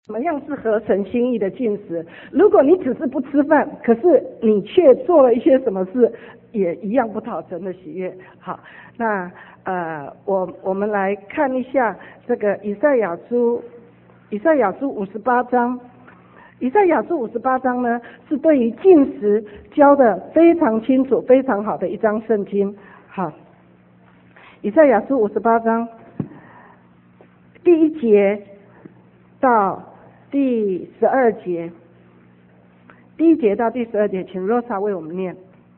什么样是合神心意的进食？如果你只是不吃饭，可是你却做了一些什么事，也一样不讨神的喜悦。好，那我们来看一下这个以赛亚书58章。以赛亚书58章呢，是对于进食教的非常清楚、非常好的一章圣经。好，以赛亚书58章第1节到第12节，第1节到第12节，请 Rosa 为我们念。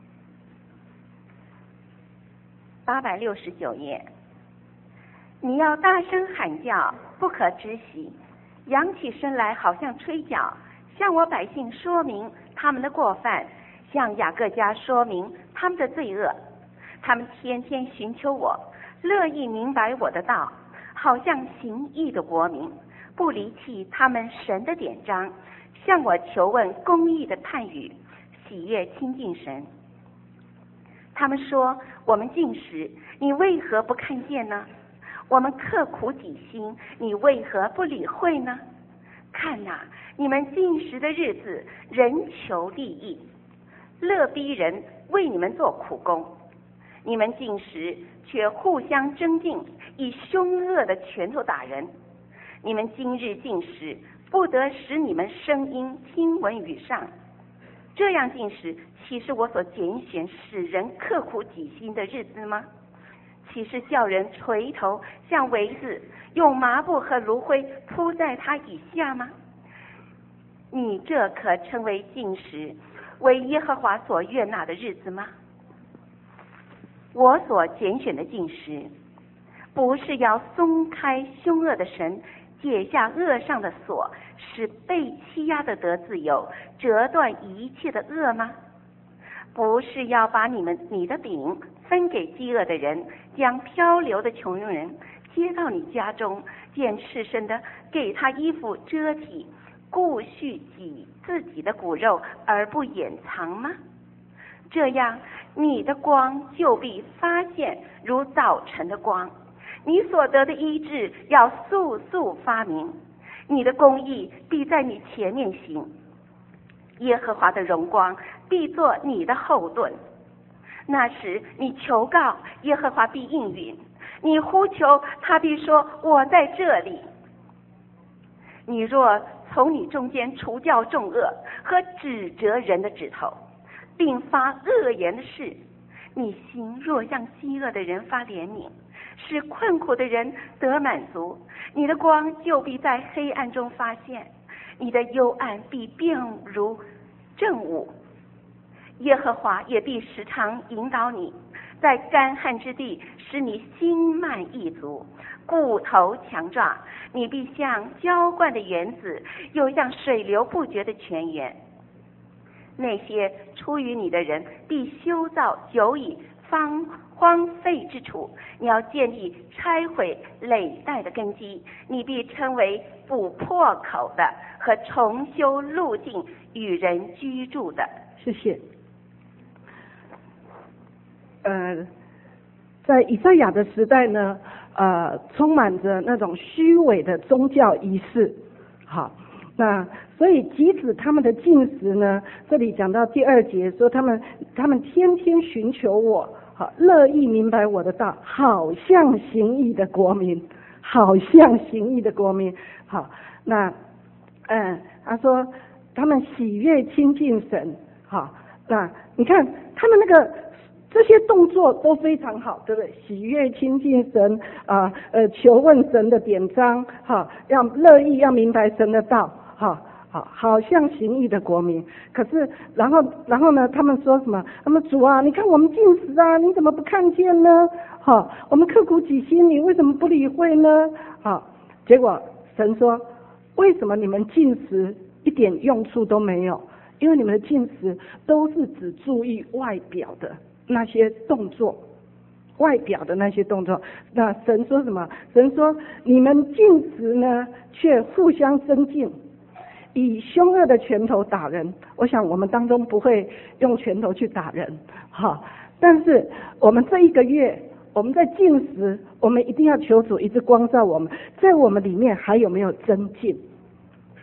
869页，你要大声喊叫，不可止息，扬起声来，好像吹角，向我百姓说明他们的过犯，向雅各家说明他们的罪恶。他们天天寻求我，乐意明白我的道，好像行义的国民，不离弃他们神的典章，向我求问公义的判语，喜悦亲近神。他们说，我们进食，你为何不看见呢？我们刻苦己心，你为何不理会呢？看哪，你们进食的日子，人求利益，乐逼人为你们做苦工。你们进食，却互相争竞，以凶恶的拳头打人。你们今日进食，不得使你们声音听闻于上。这样进食，岂是我所拣选使人刻苦己心的日子吗？岂是叫人垂头像苇子，用麻布和炉灰铺在他以下吗？你这可称为进食，为耶和华所悦纳的日子吗？我所拣选的进食，不是要松开凶恶的神，解下恶上的锁，使被欺压的得自由，折断一切的恶吗？不是要把你的饼分给饥饿的人，将漂流的穷人接到你家中，见赤身的给他衣服遮体，顾恤自己的骨肉而不掩藏吗？这样你的光就必发现如早晨的光，你所得的医治要速速发明，你的公义必在你前面行，耶和华的荣光必作你的后盾。那时你求告，耶和华必应允，你呼求，他必说我在这里。你若从你中间除掉重恶和指责人的指头，并发恶言的事，你心若向饥饿的人发怜悯，使困苦的人得满足，你的光就必在黑暗中发现，你的幽暗必变如正午。耶和华也必时常引导你，在干旱之地使你心满意足，骨头强壮，你必像浇灌的园子，又像水流不绝的泉源。那些出于你的人必修造久已荒废之处，你要建立拆毁累代的根基，你必称为补破口的和重修路径与人居住的。 谢谢。在以赛亚的时代呢，充满着那种虚伪的宗教仪式。好，那所以即使他们的进食呢，这里讲到第2节说他们天天寻求我，好，乐意明白我的道，好像行义的国民，好像行义的国民。好，那他说他们喜悦亲近神。好，那你看他们那个这些动作都非常好，对不对？喜悦亲近神求问神的典章，好，要乐意要明白神的道，好像行义的国民。可是然后呢，他们说什么？他们主啊，你看我们进食啊，你怎么不看见呢？好，我们刻苦己心，你为什么不理会呢？好，结果神说，为什么你们进食一点用处都没有？因为你们的进食都是只注意外表的那些动作，外表的那些动作。那神说什么？神说你们进食呢，却互相争竞，以凶恶的拳头打人。我想我们当中不会用拳头去打人，但是我们这1个月我们在进食，我们一定要求主一直光照我们，在我们里面还有没有增进？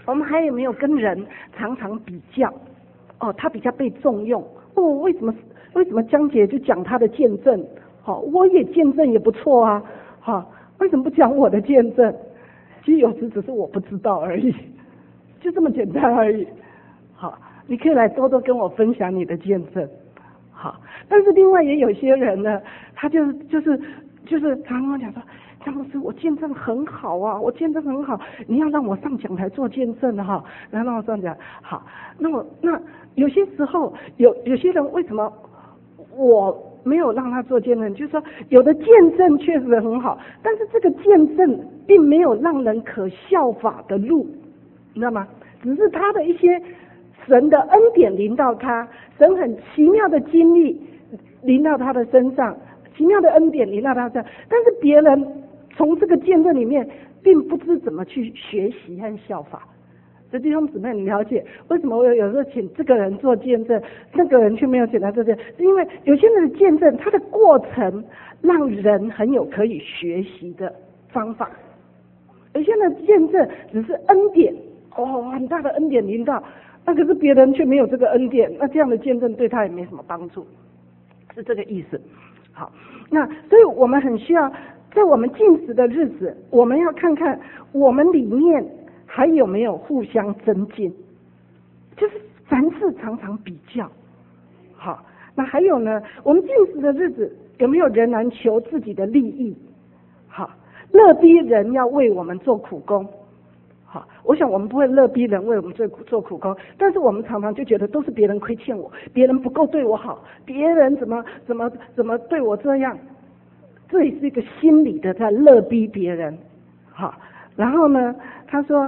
我们还有没有跟人常常比较？哦，他比较被重用。哦，为什么江姐就讲她的见证？好，我也见证也不错啊。好，为什么不讲我的见证？其实有时只是我不知道而已，就这么简单而已。好，你可以来多多跟我分享你的见证。好，但是另外也有些人呢，他就是常常讲说，张牧师，我见证很好啊，我见证很好，你要让我上讲台做见证的哈，然后让我上讲好。那有些时候有些人为什么我没有让他做见证？就是说有的见证确实很好，但是这个见证并没有让人可效法的路，你知道吗？只是他的一些神的恩典临到他，神很奇妙的经历临到他的身上，奇妙的恩典临到他身上，但是别人从这个见证里面并不知怎么去学习和效法。这弟兄姊妹，你了解为什么我有时候请这个人做见证，那个人却没有请他做见证？是因为有些人的见证，他的过程让人很有可以学习的方法；有些人的见证只是恩典，很大的恩典临到，那可是别人却没有这个恩典，那这样的见证对他也没什么帮助，是这个意思。好，那所以我们很需要在我们进食的日子，我们要看看我们里面还有没有互相增进，就是凡事常常比较。好，那还有呢，我们进食的日子有没有仍然求自己的利益？好，勒逼人要为我们做苦工。好，我想我们不会勒逼人为我们做苦工，但是我们常常就觉得都是别人亏欠我，别人不够对我好，别人怎么对我这样，这也是一个心理的在勒逼别人。好，然后呢，他说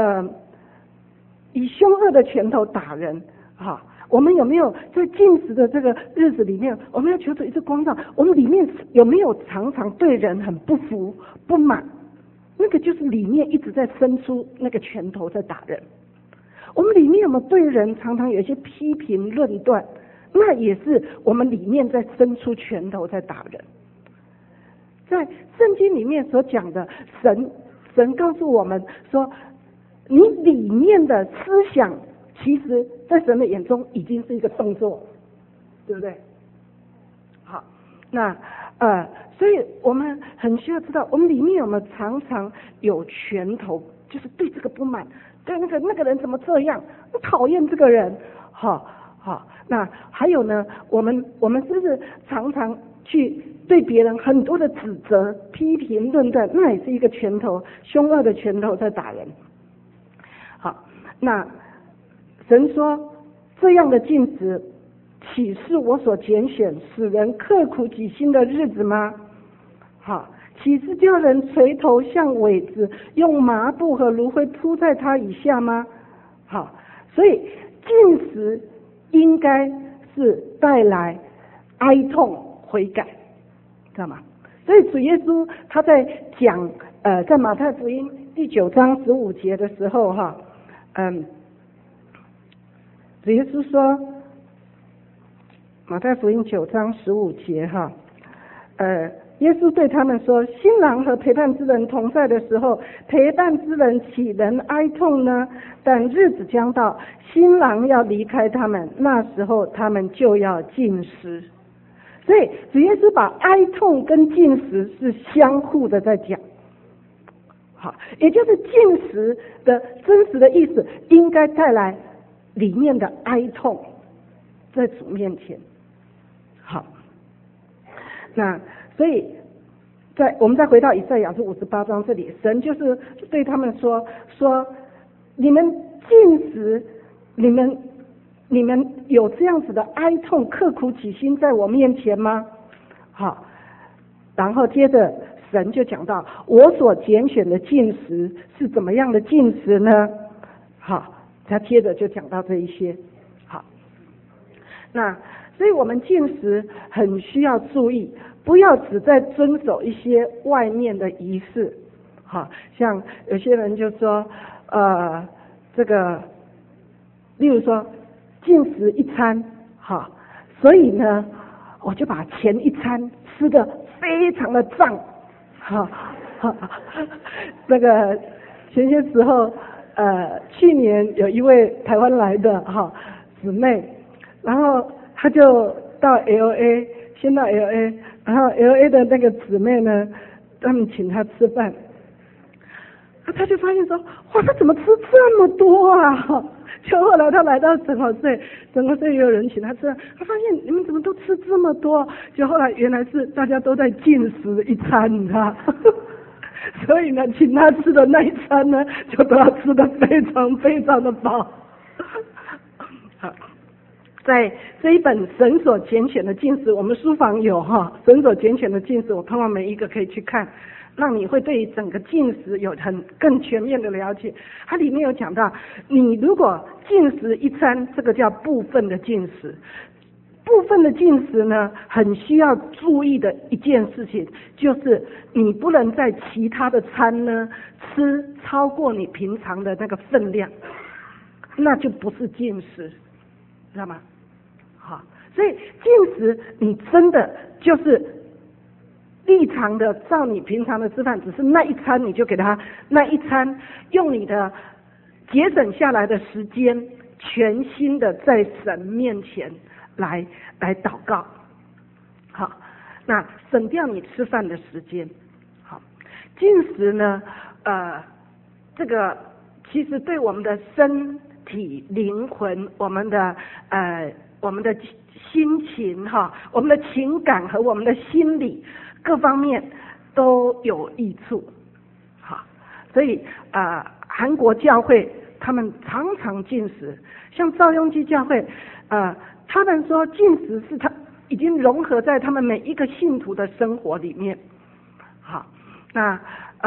以凶恶的拳头打人。好，我们有没有在进食的这个日子里面，我们要求主一直光照，我们里面有没有常常对人很不服不满？那个就是里面一直在伸出那个拳头在打人。我们里面有没有对人常常有一些批评论断？那也是我们里面在伸出拳头在打人。在圣经里面所讲的，神告诉我们说，你里面的思想其实在神的眼中已经是一个动作，对不对？好，那所以我们很需要知道，我们里面有没有常常有拳头，就是对这个不满，对那个人怎么这样，讨厌这个人。好，那还有呢，我们是不是常常去对别人很多的指责、批评、论断，那也是一个拳头，凶恶的拳头在打人。好，那神说这样的禁止，岂是我所拣选使人刻苦己心的日子吗？好，岂是叫人垂头像苇子，用麻布和炉灰铺在他以下吗？好，所以禁食应该是带来哀痛悔改，知道吗？所以主耶稣他在讲在马太福音第9章15节的时候主耶稣说，马太福音9章15节耶稣对他们说，新郎和陪伴之人同在的时候，陪伴之人岂能哀痛呢？但日子将到，新郎要离开他们，那时候他们就要禁食。所以主耶稣把哀痛跟禁食是相互的在讲。好，也就是禁食的真实的意思，应该带来里面的哀痛在主面前。好，那所以我们再回到以赛亚书58章这里，神就是对他们说你们禁食，你们有这样子的哀痛刻苦己心在我面前吗？好，然后接着神就讲到我所拣选的禁食是怎么样的禁食呢？好，他接着就讲到这一些。好，那所以我们禁食很需要注意，不要只在遵守一些外面的仪式。好，像有些人就说这个例如说禁食一餐，好，所以呢我就把前一餐吃得非常的胀。好，那个前些时候去年有一位台湾来的姊妹，然后她就到 LA， 先到 LA， 然后 LA 的那个姊妹呢，他们请她吃饭，她就发现说，哇，她怎么吃这么多啊？就后来她来到整合税也有人请她吃，她发现你们怎么都吃这么多？就后来原来是大家都在禁食一餐，你知道。所以呢，请他吃的那一餐呢，就都要吃得非常非常的饱。好，在这一本神所拣选的禁食，我们书房有神所拣选的禁食，我通常每一个可以去看，让你会对整个禁食有更全面的了解。它里面有讲到，你如果禁食一餐，这个叫部分的禁食。部分的禁食呢，很需要注意的一件事情，就是你不能在其他的餐呢吃超过你平常的那个分量，那就不是禁食，知道吗？好，所以禁食你真的就是立常的照你平常的吃饭，只是那一餐你就给他那一餐，用你的节省下来的时间，全心的在神面前来祷告。好，那省掉你吃饭的时间。好，禁食呢，这个其实对我们的身体、灵魂、我们的心情我们的情感和我们的心理各方面都有益处。好，所以韩国教会他们常常禁食，像赵雍基教会他们说禁食是他已经融合在他们每一个信徒的生活里面。好，那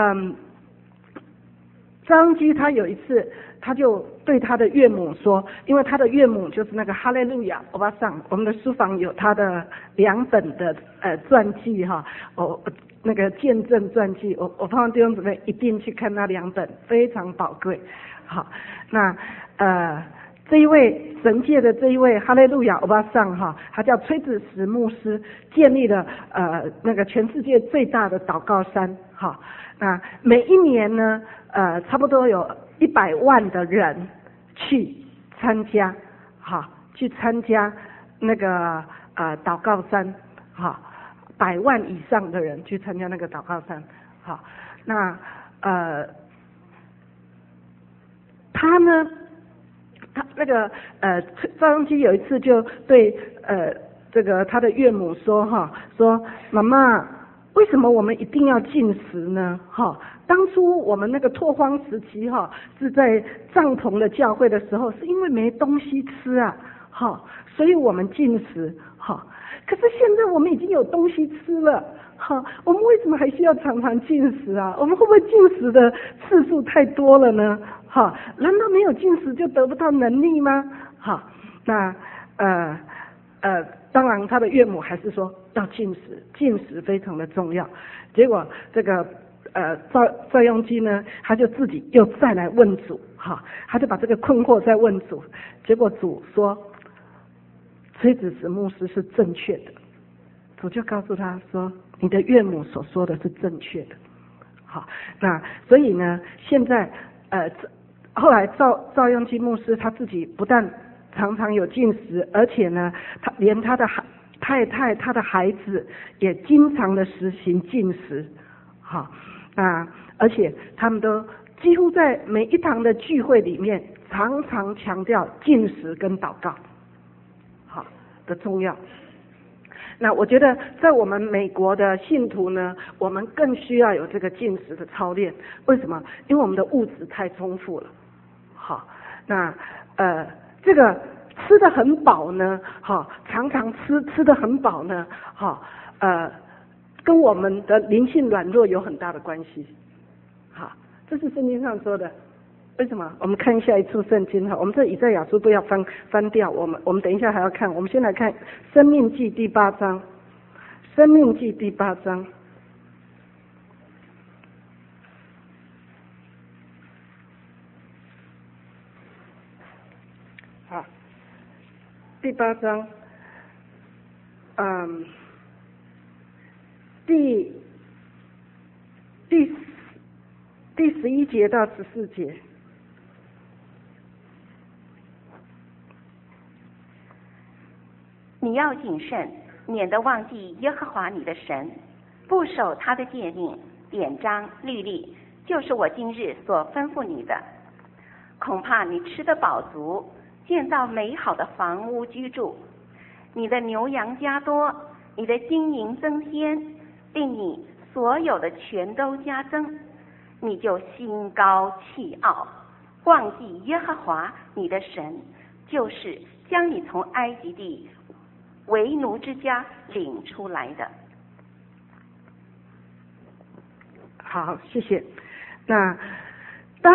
张雍基他有一次他就对他的岳母说，因为他的岳母就是那个哈利路亚欧巴桑，我们的书房有他的2本的传记那个见证传记，我盼望弟兄姊妹一定去看那2本，非常宝贵。好，那这一位神界的这一位哈利路亚欧巴桑他叫崔子石牧师，建立了那个全世界最大的祷告山。那每一年呢差不多有100万的人去参加那个祷告山。100万以上的人去参加那个祷告山。好，那他呢，他那个赵雍基有一次就对这个他的岳母说说妈妈，为什么我们一定要禁食呢？当初我们那个拓荒时期是在帐篷的教会的时候，是因为没东西吃啊，所以我们禁食。可是现在我们已经有东西吃了，我们为什么还需要常常禁食啊？我们会不会禁食的次数太多了呢？难道没有禁食就得不到能力吗？那当然他的岳母还是说要禁食，禁食非常的重要。结果这个赵雍基呢，他就自己又再来问主，他就把这个困惑再问主，结果主说崔子石牧师是正确的，主就告诉他说你的岳母所说的是正确的。好，那所以呢，现在后来赵雍基牧师他自己不但常常有禁食，而且呢，他连他的太太、他的孩子也经常的实行禁食。好，那而且他们都几乎在每一堂的聚会里面，常常强调禁食跟祷告的重要。那我觉得在我们美国的信徒呢，我们更需要有这个禁食的操练。为什么？因为我们的物质太丰富了。好，那这个吃得很饱呢，常常吃得很饱呢，跟我们的灵性软弱有很大的关系。好，这是圣经上说的。为什么？我们看下一处圣经我们这以赛亚书不要翻掉，我们等一下还要看。我们先来看申命记第8章，申命记第8章。好，第8章，第11节到14节。 你要谨慎，免得忘记耶和华你的神，不守他的诫命、典章、律例，就是我今日所吩咐你的。恐怕你吃得饱足，建造美好的房屋居住，你的牛羊加多，你的金银增添，令你所有的全都加增，你就心高气傲，忘记耶和华你的神，就是将你从埃及地为奴之家领出来的。 好，谢谢。那当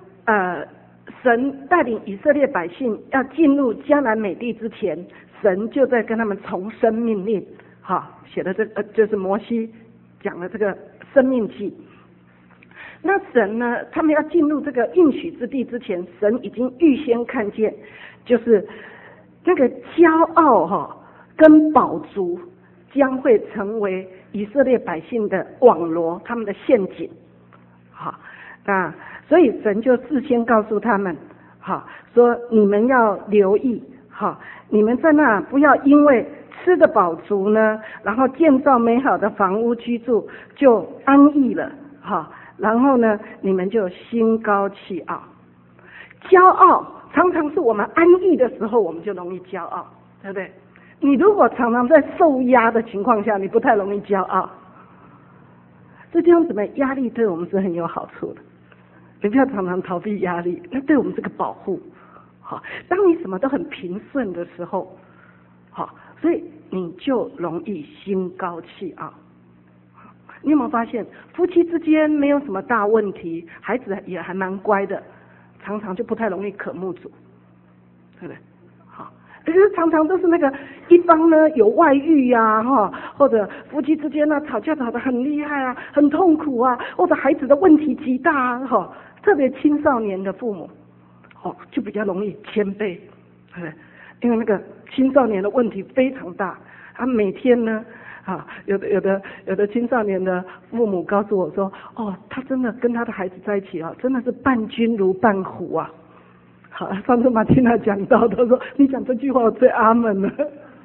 神带领以色列百姓要进入迦南美地之前，神就在跟他们重申命令。好，写的这个就是摩西讲的这个生命记。那神呢，他们要进入这个应许之地之前，神已经预先看见，就是那个骄傲跟饱足将会成为以色列百姓的网罗，他们的陷阱。好，那所以神就事先告诉他们，好，说你们要留意，好，你们在那不要因为吃得饱足呢，然后建造美好的房屋居住就安逸了，好，然后呢，你们就心高气傲。骄傲常常是我们安逸的时候，我们就容易骄傲，对不对？你如果常常在受压的情况下，你不太容易骄傲。这弟兄姊妹，压力对我们是很有好处的。你不要常常逃避压力，那对我们是个保护。好，当你什么都很平顺的时候，好，所以你就容易心高气傲。你有没有发现，夫妻之间没有什么大问题，孩子也还蛮乖的，常常就不太容易可慕主，对不对？好，可是常常都是那个一方呢有外遇呀，或者夫妻之间呢吵架吵得很厉害啊，很痛苦啊，或者孩子的问题极大啊，特别青少年的父母，就比较容易谦卑，对不对？因为那个青少年的问题非常大，他每天呢。有的青少年的父母告诉我说，他真的跟他的孩子在一起真的是伴君如伴虎啊。好，上次马汀娜讲到，他说你讲这句话我最阿门了。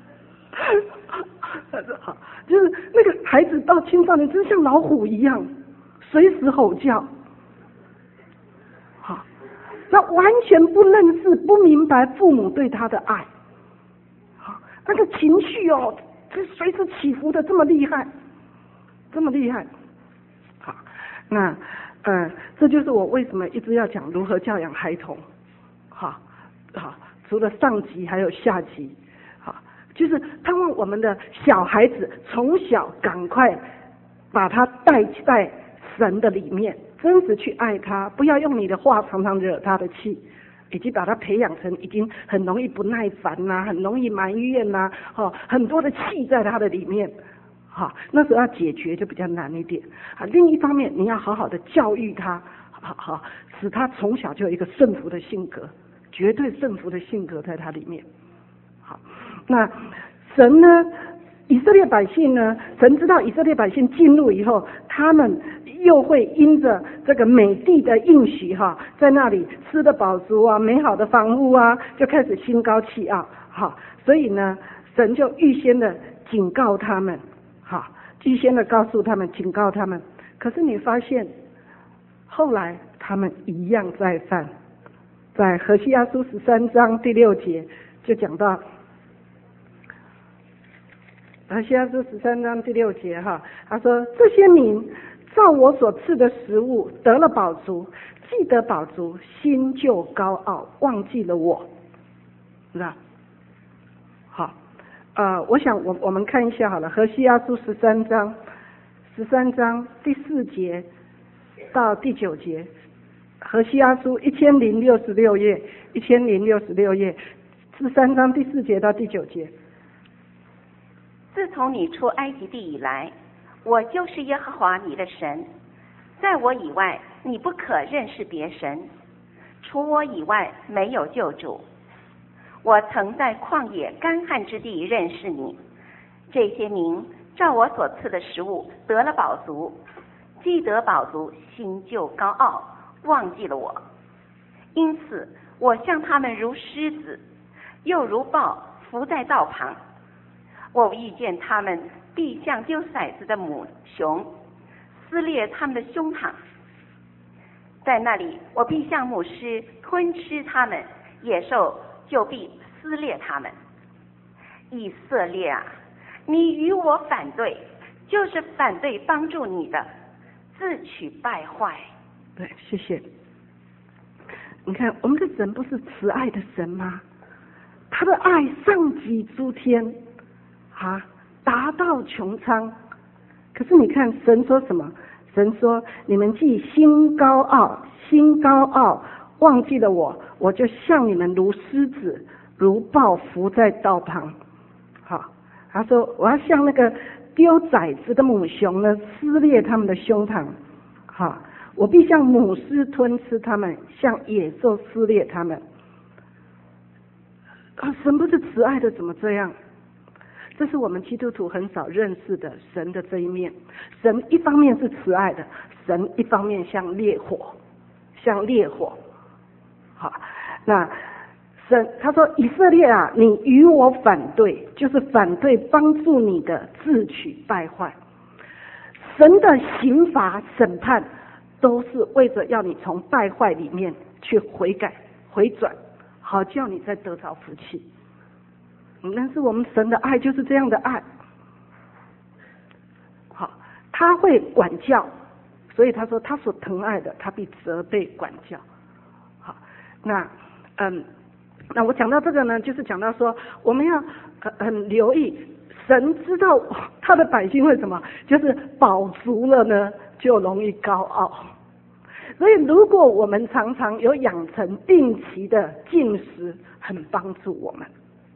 他说好，就是那个孩子到青少年，真像老虎一样，随时吼叫。好，那完全不认识、不明白父母对他的爱。好，那个情绪是随时起伏的这么厉害，这么厉害。好，那这就是我为什么一直要讲如何教养孩童。好，除了上集还有下集。好，就是盼望我们的小孩子从小赶快把他带在神的里面，真实去爱他，不要用你的话常常惹他的气。以及把他培养成已经很容易不耐烦呐，很容易埋怨呐，很多的气在他的里面，那时候要解决就比较难一点。另一方面，你要好好的教育他，使他从小就有一个顺服的性格，绝对顺服的性格在他里面。好，那神呢？以色列百姓呢？神知道以色列百姓进入以后，他们又会因着这个美地的应许在那里吃得饱足啊，美好的房屋啊，就开始心高气傲。所以呢，神就预先的警告他们，预先的告诉他们，警告他们。可是你发现，后来他们一样再犯，在何西阿书13章第6节就讲到。何西阿书13章第6节他说这些民照我所赐的食物得了饱足，既得饱足，心就高傲，忘记了我，是吧？好，我想我们看一下好了，何西阿书13章第4节到第9节，何西阿书1066页，1066页，13章第4节到第9节。 自从你出埃及地以来，我就是耶和华你的神，在我以外你不可认识别神，除我以外没有救主。我曾在旷野干旱之地认识你，这些民照我所赐的食物得了饱足，既得饱足，心就高傲，忘记了我。因此我向他们如狮子，又如豹伏在道旁， 我遇见他们，必像丢骰子的母熊，撕裂他们的胸膛。在那里，我必像母狮吞吃他们，野兽就必撕裂他们。以色列啊，你与我反对，就是反对帮助你的，自取败坏。 对，谢谢。你看，我们的神不是慈爱的神吗？他的爱上及诸天，达到穹苍。可是你看，神说什么？神说：“你们既心高傲，忘记了我就像你们如狮子，如豹伏在道旁。”好，他说：“我要像那个丢崽子的母熊呢，撕裂他们的胸膛。好，我必像母狮吞吃他们，像野兽撕裂他们。”神不是慈爱的，怎么这样？这是我们基督徒很少认识的神的这一面。神一方面是慈爱的，神一方面像烈火。好，那神他说：“以色列啊，你与我反对，就是反对帮助你的，自取败坏。”神的刑罚审判都是为着要你从败坏里面去悔改回转，好叫你再得着福气。但是我们神的爱就是这样的爱。好，他会管教，所以他说他所疼爱的，他必责备管教。好，那我讲到这个呢，就是讲到说我们要很留意，神知道他的百姓会什么，就是饱足了呢就容易高傲。所以如果我们常常有养成定期的禁食，很帮助我们。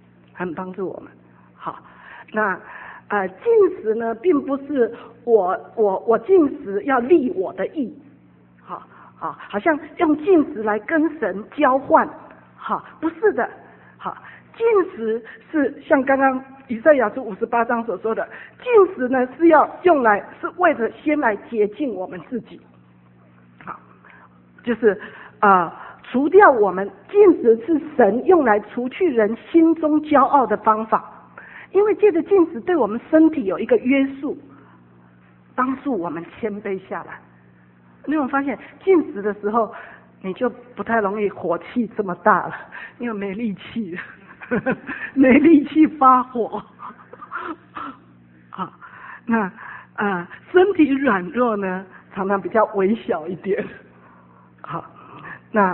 好，那禁食呢，并不是我禁食要立我的意，好像用禁食来跟神交换，不是的。好，禁食是像刚刚以赛亚书58章所说的，禁食呢是要用来是为了先来洁净我们自己。好，就是除掉我们，禁食是神用来除去人心中骄傲的方法，因为借着禁食对我们身体有一个约束，帮助我们谦卑下来。你有没有发现禁食的时候你就不太容易火气这么大了，因为没力气没力气发火。好，那身体软弱呢，常常比较微小一点。好，那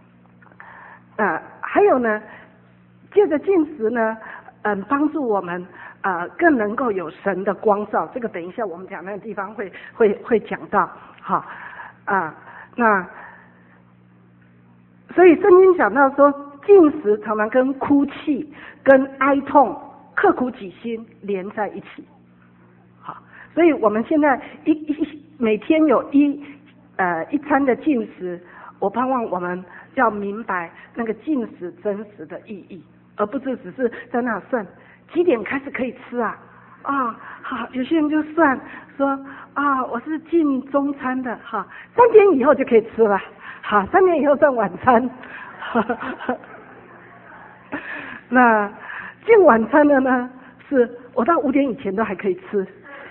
还有呢，借着禁食呢，帮助我们更能够有神的光照。这个等一下我们讲那个地方会讲到。好，那所以圣经讲到说，禁食常常跟哭泣、跟哀痛、刻苦己心连在一起。好，所以我们现在每天有一餐的禁食，我盼望我们要明白那个禁食真实的意义，而不是只是在那算几点开始可以吃啊。好，有些人就算说我是禁中餐的，好，3点以后就可以吃了，好，3点以后算晚餐。那禁晚餐的呢，是我到5点以前都还可以吃。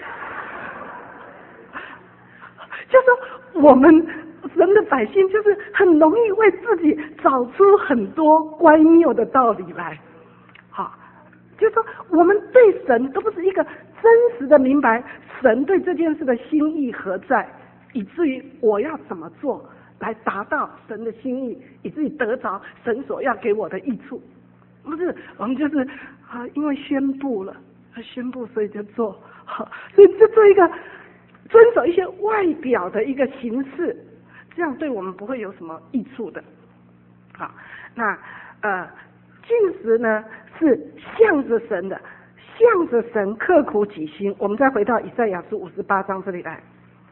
就说我们神的百姓就是很容易为自己找出很多乖谬的道理来。好，就说我们对神都不是一个真实的明白神对这件事的心意何在，以至于我要怎么做来达到神的心意，以至于得着神所要给我的益处。不是，我们就是因为宣布所以就做。好，所以就做一个遵守一些外表的一个形式，这样对我们不会有什么益处的。好，那禁食呢是向着神的，向着神刻苦己心。我们再回到以赛亚书58章这里来。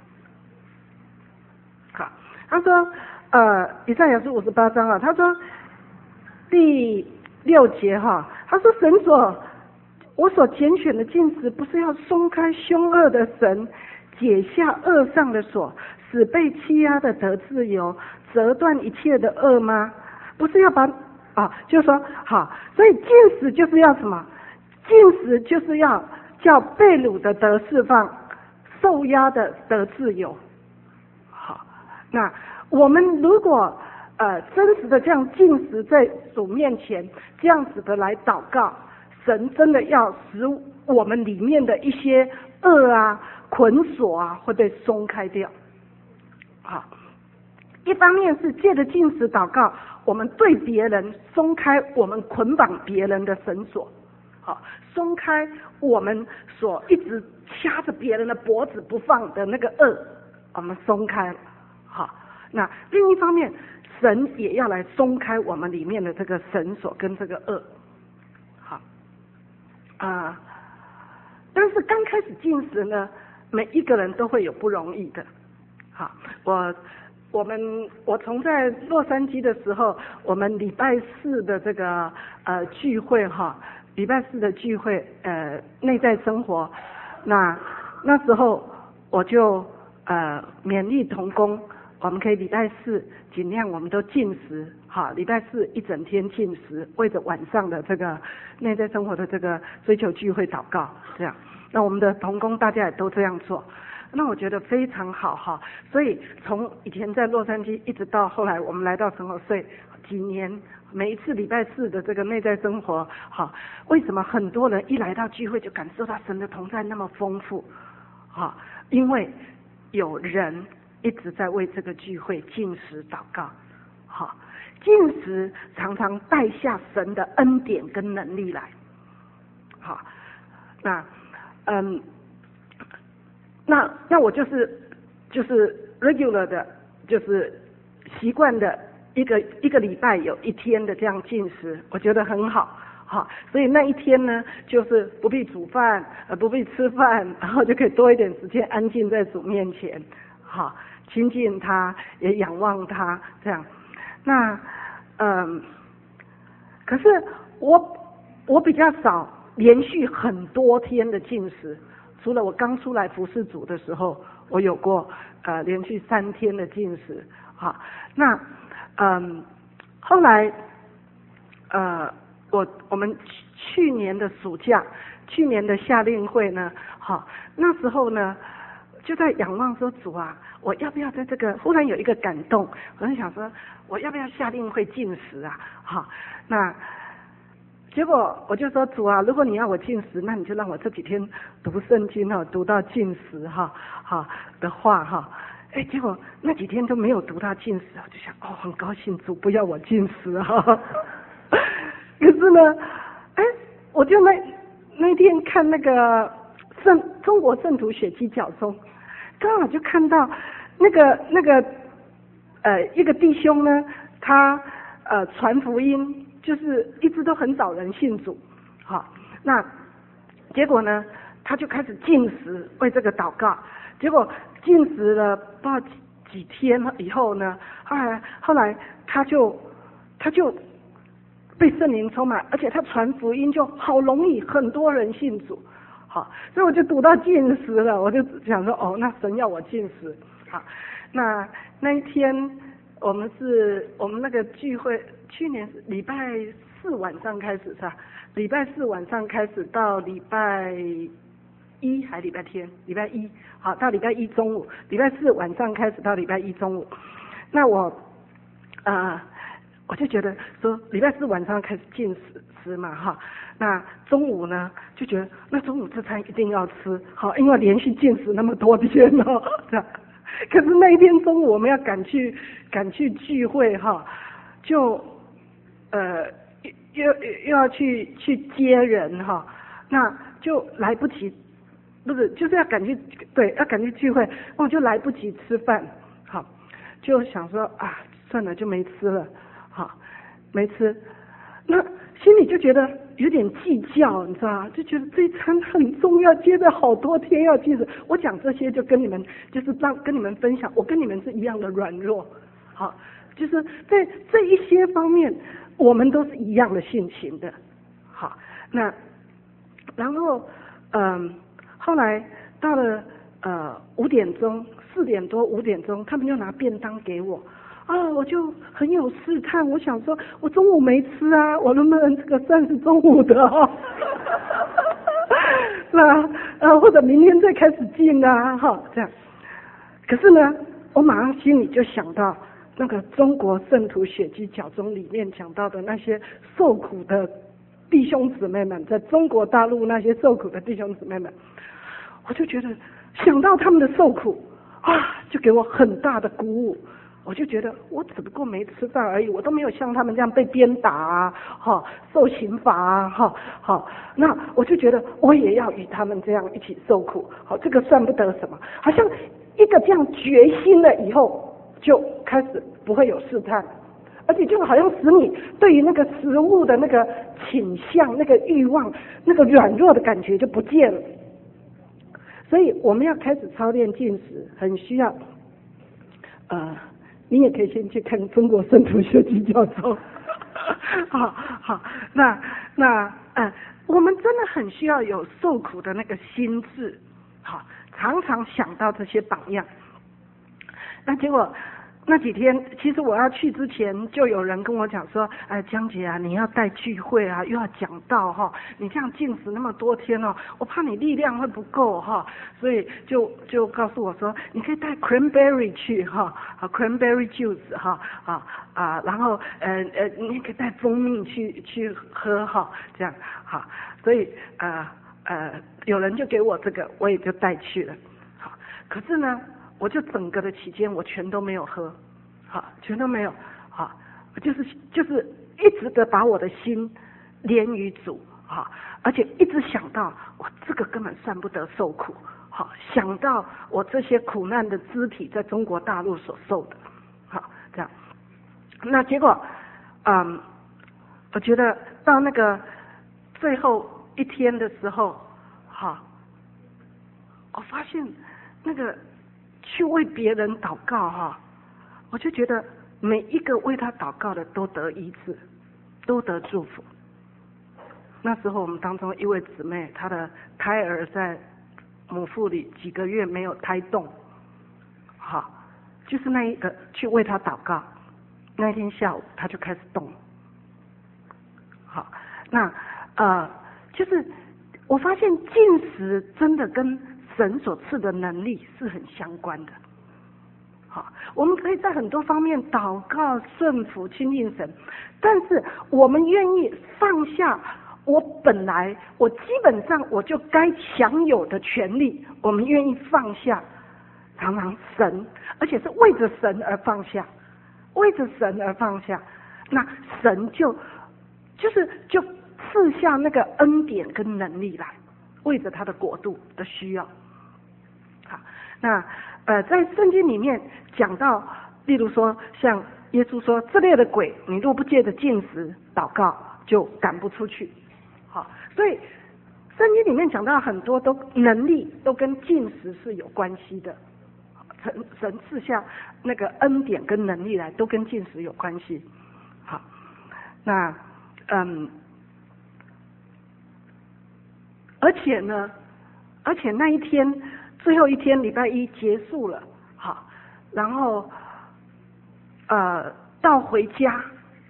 好，他说以赛亚书58章他说第6节他说我所拣选的禁食，不是要松开凶恶的神，解下恶上的锁，使被欺压的得自由，折断一切的恶吗？不是要把就是说好，所以禁食就是要什么？ 禁食就是要叫被掳的得释放，受压的得自由。好，那我们如果真实的这样禁食在主面前，这样子的来祷告，神真的要使我们里面的一些恶啊、捆锁啊会被松开掉。好，一方面是借着禁食祷告，我们对别人松开我们捆绑别人的绳索，好，松开我们所一直掐着别人的脖子不放的那个恶，我们松开了。好，那另一方面，神也要来松开我们里面的这个绳索跟这个恶。好，但是刚开始禁食呢，每一个人都会有不容易的。好，我从在洛杉矶的时候，我们礼拜四的这个聚会哈，礼拜四的聚会内在生活，那时候我就勉励同工，我们可以礼拜四尽量我们都禁食，哈，礼拜四一整天禁食，为着晚上的这个内在生活的这个追求聚会祷告，这样。那我们的同工大家也都这样做，那我觉得非常好哈。所以从以前在洛杉矶一直到后来我们来到神后睡几年，每一次礼拜四的这个内在生活，好，为什么很多人一来到聚会就感受到神的同在那么丰富？好，因为有人一直在为这个聚会禁食祷告。好，禁食常常带下神的恩典跟能力来。好，那我就是 regular 的，就是习惯的一个礼拜有一天的这样禁食，我觉得很好。好，所以那一天呢，就是不必煮饭，不必吃饭，然后就可以多一点时间安静在主面前，好，亲近他，也仰望他，这样。那可是我比较少连续很多天的禁食，除了我刚出来服侍主的时候，我有过连续3天的禁食。好，那后来我们去年的暑假，去年的夏令会呢，好，那时候呢就在仰望说，主啊，我要不要在这个忽然有一个感动，我就想说我要不要夏令会禁食啊？好，那结果我就说，主啊，如果你要我禁食，那你就让我这几天读圣经哈，读到禁食哈，好的话哈。结果那几天都没有读到禁食，我就想很高兴，主不要我禁食哈。可是呢，我就那天看那个中国圣徒血迹教宗，刚好就看到那个一个弟兄呢，他传福音，就是一直都很少人信主，好，那结果呢，他就开始禁食为这个祷告，结果禁食了不知道几天以后呢，后来他就被圣灵充满，而且他传福音就好容易，很多人信主。好，所以我就读到禁食了，我就想说，那神要我禁食。好，那一天我们那个聚会，去年是礼拜4晚上开始是吧？礼拜4晚上开始到礼拜1还礼拜天？礼拜1，好，到礼拜1中午，礼拜4晚上开始到礼拜1中午。那我就觉得说礼拜4晚上开始禁食嘛哈，那中午呢就觉得那中午这餐一定要吃，好，因为连续禁食那么多天哦，这样。可是那一天中午我们要赶去聚会哈，就又要去接人哈，那就来不及，不是就是要赶去聚会，我就来不及吃饭，好，就想说算了就没吃了。好，没吃，那心里就觉得有点计较，你知道吗？就觉得这一餐很重要，接着好多天要禁食。我讲这些就跟你们跟你们分享，我跟你们是一样的软弱。好，就是在这一些方面，我们都是一样的性情的。好，那然后后来到了5点钟，4点多5点钟，他们就拿便当给我。 我就很有试探，我想说我中午没吃啊，我能不能这个算是中午的哦？那或者明天再开始进啊，这样。可是呢，我马上心里就想到那个中国圣徒血迹脚踪里面讲到的那些受苦的弟兄姊妹们，在中国大陆那些受苦的弟兄姊妹们，我就觉得想到他们的受苦就给我很大的鼓舞。我就觉得我只不过没吃饭而已，我都没有像他们这样被鞭打受刑罚那我就觉得我也要与他们这样一起受苦，这个算不得什么，好像一个这样决心了以后，就开始不会有试探，而且就好像使你对于那个食物的那个倾向、那个欲望、那个软弱的感觉就不见了。所以我们要开始操练禁食，很需要你也可以先去看中国圣徒血迹脚踪。好，那我们真的很需要有受苦的那个心智，常常想到这些榜样。那结果那几天，其实我要去之前，就有人跟我讲说，江姐啊，你要带聚会啊，又要讲道你这样禁食那么多天我怕你力量会不够所以就告诉我说，你可以带 cranberry 去cranberry juice 然后你可以带蜂蜜去喝这样所以有人就给我这个，我也就带去了可是呢，我就整个的期间我全都没有喝，全都没有，就是一直的把我的心连于主，而且一直想到我这个根本算不得受苦，想到我这些苦难的肢体在中国大陆所受的，这样，那结果，我觉得到那个最后一天的时候，我发现那个去为别人祷告我就觉得每一个为他祷告的都得医治，都得祝福。那时候我们当中一位姊妹，她的胎儿在母腹里几个月没有胎动，就是那一个去为她祷告，那一天下午她就开始动。那就是我发现禁食真的跟神所赐的能力是很相关的。我们可以在很多方面祷告、顺服、亲近神，但是我们愿意放下我基本上我就该享有的权利，我们愿意放下，常常神，而且是为着神而放下，为着神而放下，那神就赐下那个恩典跟能力来，为着他的国度的需要。那在圣经里面讲到，例如说像耶稣说，这类的鬼你若不借着禁食祷告就赶不出去。所以圣经里面讲到很多能力都跟禁食是有关系的，神赐下那个恩典跟能力来都跟禁食有关系。那而且那一天最后一天礼拜一结束了，然后到回家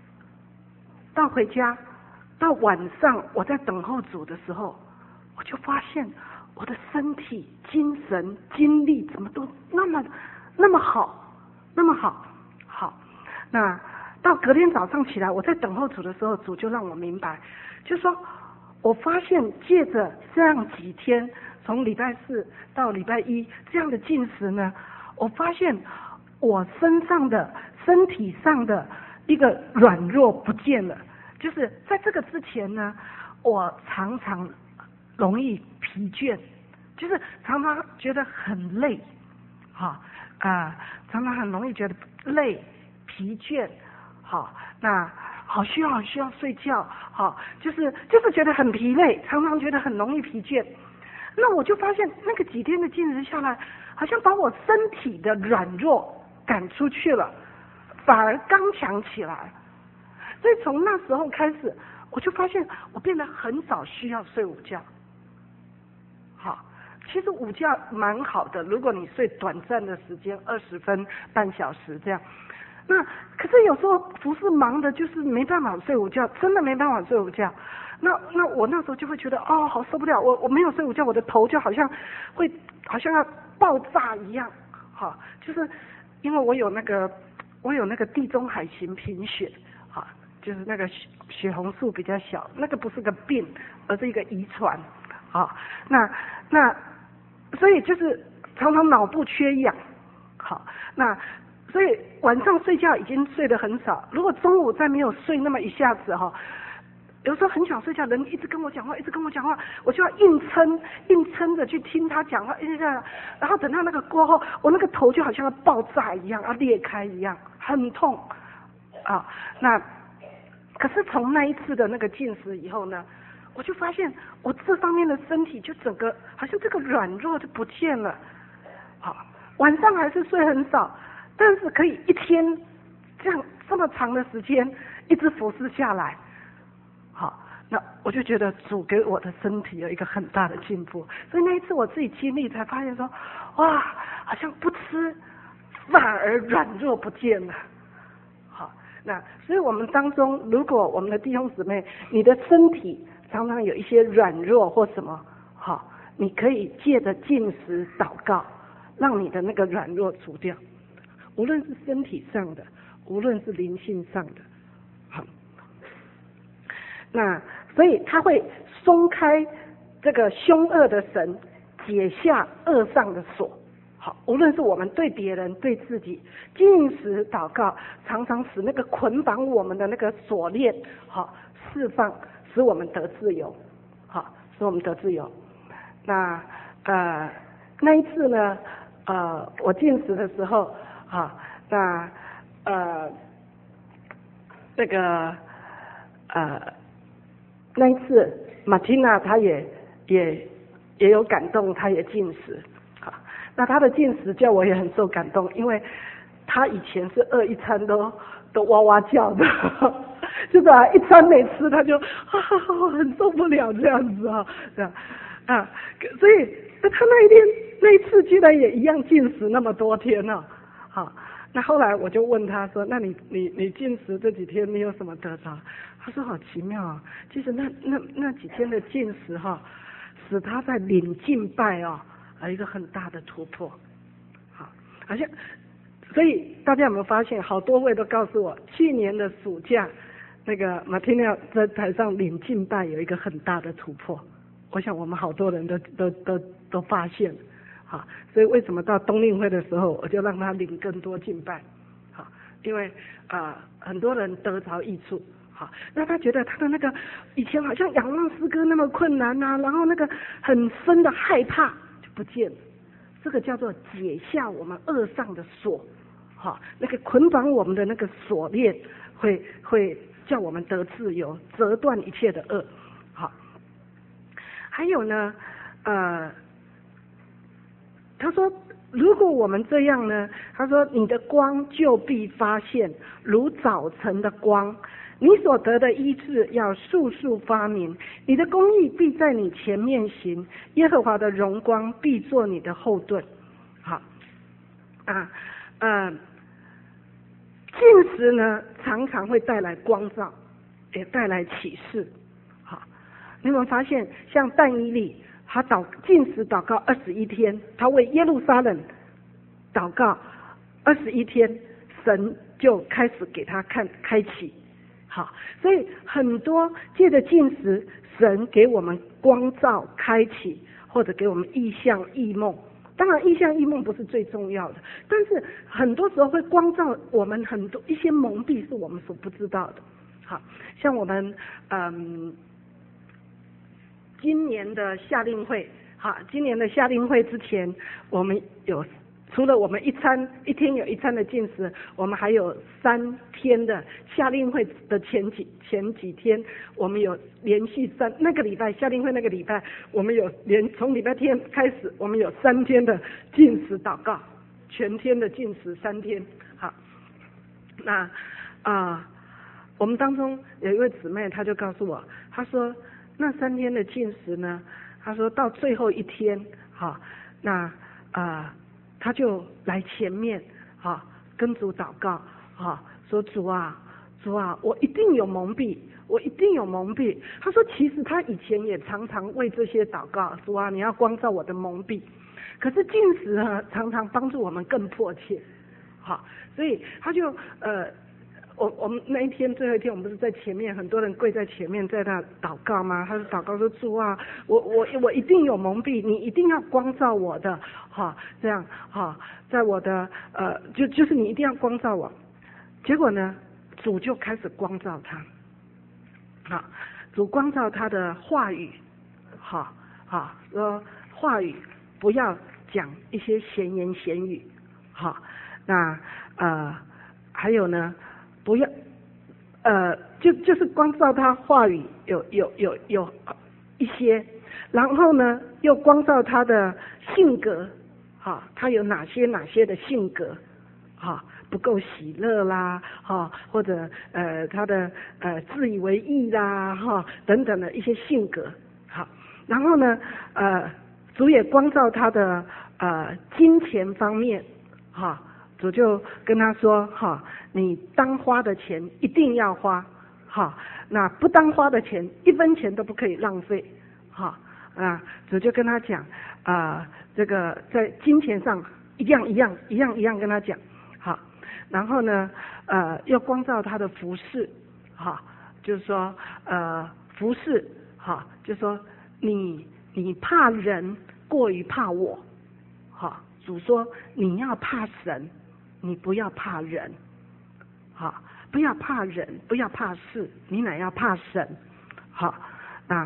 到晚上我在等候主的时候，我就发现我的身体、精神、精力怎么都那么好。那到隔天早上起来，我在等候主的时候，主就让我明白，就说我发现借着这样几天，从礼拜四到礼拜一这样的禁食呢，我发现我身体上的一个软弱不见了。就是在这个之前呢，我常常容易疲倦，就是常常觉得很累，常常很容易觉得累、疲倦，那好需要睡觉，就是觉得很疲累，常常觉得很容易疲倦。那我就发现那个几天的禁食下来，好像把我身体的软弱赶出去了，反而刚强起来。所以从那时候开始，我就发现我变得很少需要睡午觉。其实午觉蛮好的，如果你睡短暂的时间，20分、半小时这样。 那可是有时候服侍忙的，就是没办法睡午觉，真的没办法睡午觉。那我那时候就会觉得好受不了，我没有睡午觉，我的头就好像要爆炸一样，好，就是因为我有那个地中海型贫血，啊，就是那个血红素比较小，那个不是个病，而是一个遗传，啊，那所以就是常常脑部缺氧，好，那所以晚上睡觉已经睡得很少，如果中午再没有睡那么一下子有时候很想睡觉，人一直跟我讲话，我就要硬撑着去听他讲话，然后等到那个过后，我那个头就好像要爆炸一样，要裂开一样，很痛啊。那可是从那一次的那个禁食以后呢，我就发现我这方面的身体就整个好像这个软弱就不见了。好，晚上还是睡很少，但是可以一天这么长的时间一直服侍下来。好，那我就觉得主给我的身体有一个很大的进步，所以那一次我自己经历才发现说，哇，好像不吃反而软弱不见了。好，那所以我们当中，如果我们的弟兄姊妹，你的身体常常有一些软弱或什么，好，你可以借着禁食祷告，让你的那个软弱除掉，无论是身体上的，无论是灵性上的，好。那所以他会松开这个凶恶的绳，解下恶上的锁。好，无论是我们对别人对自己，禁食祷告常常使那个捆绑我们的那个锁链好释放，使我们得自由。好，使我们得自由。那一次呢我禁食的时候那一次马蒂娜她也有感动，她也禁食。好，那她的禁食叫我也很受感动，因为她以前是饿一餐都哇哇叫的，就是一餐没吃她就很受不了这样子这样所以她那一次居然也一样禁食那么多天好。那后来我就问他说：“那你禁食这几天你有什么得着？”他说：“好奇妙啊！其实那几天的禁食使他在领敬拜有一个很大的突破。好，好像所以大家有没有发现，好多位都告诉我，去年的暑假那个马丁诺在台上领敬拜有一个很大的突破。我想我们好多人都发现了。”好，所以为什么到冬令会的时候，我就让他领更多敬拜，好，因为很多人得着益处，好，那他觉得他的那个以前好像仰望诗歌那么困难然后那个很深的害怕就不见了，这个叫做解下我们恶上的锁，好，那个捆绑我们的那个锁链会叫我们得自由，折断一切的恶，好，还有呢他说如果我们这样呢，他说你的光就必发现如早晨的光，你所得的医治要速速发明，你的公义必在你前面行，耶和华的荣光必做你的后盾。好禁食呢常常会带来光照，也带来启示。好，你有没有发现像但以理他禁食祷告21天，他为耶路撒冷祷告21天，神就开始给他开启。好，所以很多借着禁食，神给我们光照开启，或者给我们异象异梦。当然异象异梦不是最重要的，但是很多时候会光照我们很多一些蒙蔽是我们所不知道的。好，像我们今年的夏令会，今年的夏令会之前，我们除了我们一天有一餐的禁食，我们还有3天的夏令会的前几天，我们有连续那个礼拜夏令会那个礼拜，我们有从礼拜天开始，我们有3天的禁食祷告，全天的禁食3天。好，那我们当中有一位姊妹，她就告诉我，她说那3天的禁食呢，她说到最后一天，她就来前面跟主祷告， 说主啊，我一定有蒙蔽，我一定有蒙蔽。他说其实他以前也常常为这些祷告，主啊，你要光照我的蒙蔽。可是禁食呢，常常帮助我们更迫切，所以他就我们那一天最后一天，我们不是在前面，很多人跪在前面在那祷告吗？他就祷告说主啊，我一定有蒙蔽，你一定要光照我的，这样在我的就是你一定要光照我。结果呢，主就开始光照他，主光照他的话语，说话语不要讲一些闲言闲语，那还有呢，不要就是光照他话语有一些，然后呢又光照他的性格，他有哪些的性格，不够喜乐啦，或者他的自以为意啦，等等的一些性格，然后呢主也光照他的金钱方面，主就跟他说，你当花的钱一定要花，那不当花的钱1分钱都不可以浪费，主就跟他讲这个在金钱上一样跟他讲，然后呢又光照他的服事，就是说服事，就是说你怕人过于怕我，主说你要怕神，你不要怕人，不要怕人，不要怕事，你乃要怕神，那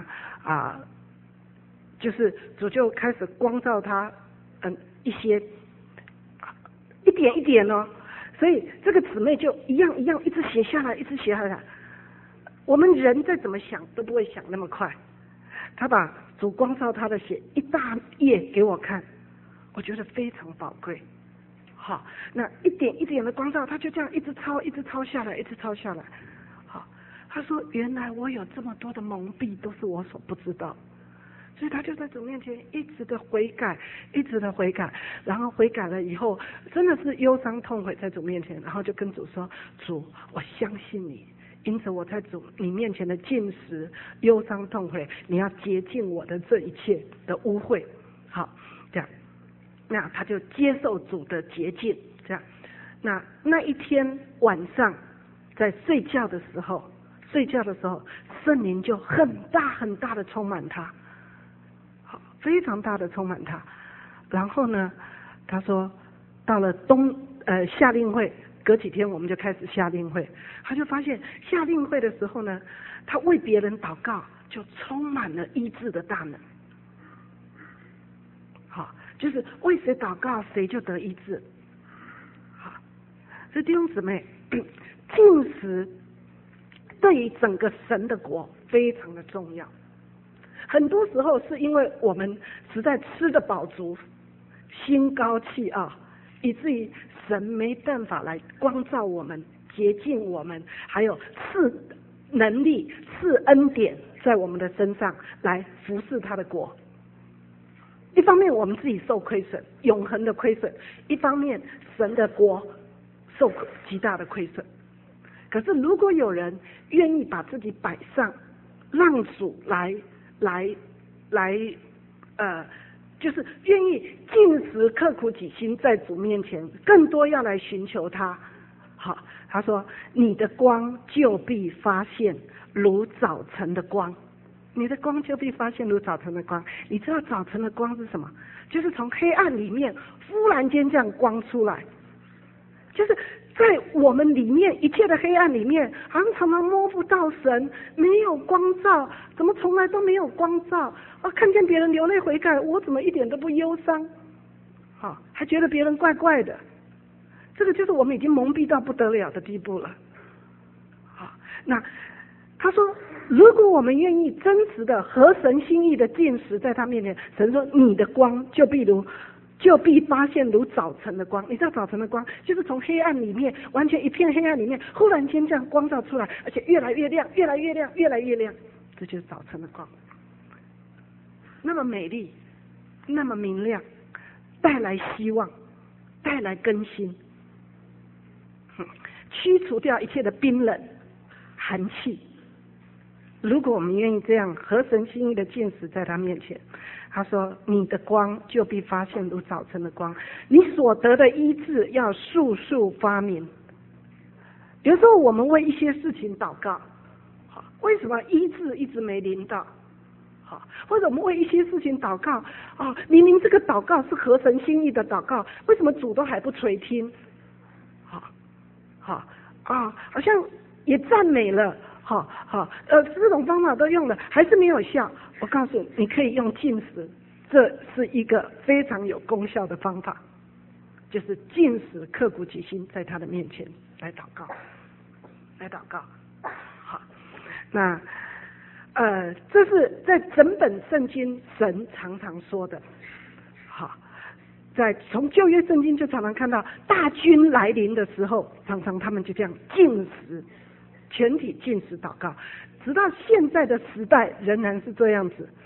就是主就开始光照他一些一点一点哦，所以这个姊妹就一样一直写下来。我们人再怎么想都不会想那么快，他把主光照他的写一大页给我看，我觉得非常宝贵。那一点一点的光照，他就这样一直抄下来。他说原来我有这么多的蒙蔽，都是我所不知道。所以他就在主面前一直的悔改，然后悔改了以后，真的是忧伤痛悔在主面前，然后就跟主说，主，我相信你，因此我在主你面前的禁食忧伤痛悔，你要洁净我的这一切的污秽。这样，那他就接受主的洁净。这样，那一天晚上在睡觉的时候，圣灵就很大的充满他，非常大的充满他。然后呢，他说到了夏令会，隔几天我们就开始夏令会，他就发现夏令会的时候呢，他为别人祷告就充满了医治的大能。就是为谁祷告谁就得医治。所以弟兄姊妹，禁食对于整个神的国非常的重要。很多时候是因为我们实在吃得饱足，心高气傲，以至于神没办法来光照我们，洁净我们，还有赐能力、赐恩典在我们的身上来服侍他的国。一方面我们自己受亏损，永恒的亏损；一方面神的国受极大的亏损。可是如果有人愿意把自己摆上，让主来就是愿意禁食刻苦己心在主面前，更多要来寻求他。他说你的光就必发现如早晨的光，你的光就必发现如早晨的光。你知道早晨的光是什么？就是从黑暗里面忽然间这样光出来，就是在我们里面一切的黑暗里面，好像常常摸不到神，没有光照，怎么从来都没有光照？看见别人流泪悔改，我怎么一点都不忧伤？还觉得别人怪怪的。这个就是我们已经蒙蔽到不得了的地步了。那他说，如果我们愿意真实的合神心意的进食在他面前，神说你的光就必发现如早晨的光。你知道早晨的光就是从黑暗里面，完全一片黑暗里面，忽然间这样光照出来，而且越来越亮，越来越亮，越来越亮。这就是早晨的光，那么美丽，那么明亮，带来希望，带来更新。 驱除掉一切的冰冷、寒气。如果我们愿意这样合神心意的进食在他面前，他说你的光就必发现如早晨的光，你所得的医治要速速发明。有时候我们为一些事情祷告，为什么医治一直没临到？或者我们为一些事情祷告，明明这个祷告是合神心意的祷告，为什么主都还不垂听？好像也赞美了，这种方法都用了，还是没有效。我告诉你，你可以用禁食，这是一个非常有功效的方法，就是禁食，刻苦己心，在他的面前来祷告。好，那这是在整本圣经神常常说的。好，在从旧约圣经就常常看到大军来临的时候，常常他们就这样禁食，全体禁食祷告，直到现在的时代仍然是这样子。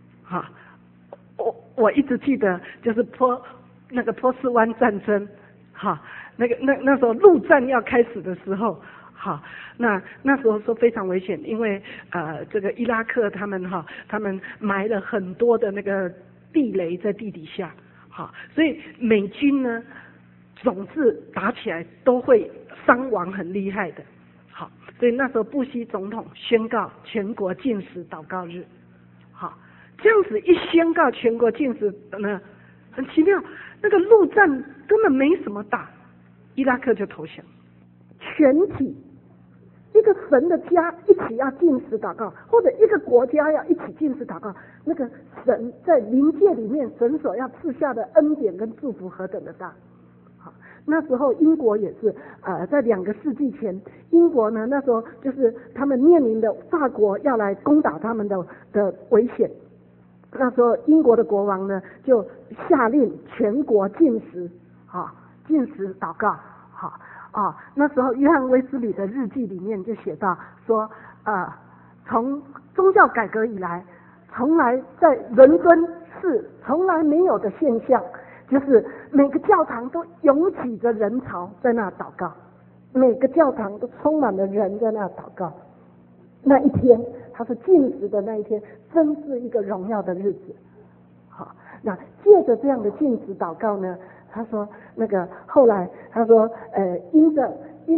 我一直记得就是波斯湾战争，那时候陆战要开始的时候。那时候说非常危险，因为这个伊拉克他们埋了很多的那个地雷在地底下，所以美军呢总是打起来都会伤亡很厉害的，所以那时候布希总统宣告全国禁食祷告日，这样子一宣告全国禁食呢，很奇妙，那个陆战根本没什么打，伊拉克就投降，全体。一个神的家一起要禁食祷告，或者一个国家要一起禁食祷告，那个神在灵界里面神所要赐下的恩典跟祝福何等的大。那时候英国也是在2个世纪前，英国呢那时候就是他们面临的法国要来攻打他们的危险，那时候英国的国王呢就下令全国禁食，禁食祷告。那时候约翰威斯理的日记里面就写到说，从宗教改革以来，从来在伦敦市从来没有的现象，就是每个教堂都涌起着人潮在那祷告，每个教堂都充满了人在那祷告。那一天，他说禁食的那一天，真是一个荣耀的日子。那借着这样的禁食祷告呢，他说那个后来他说因着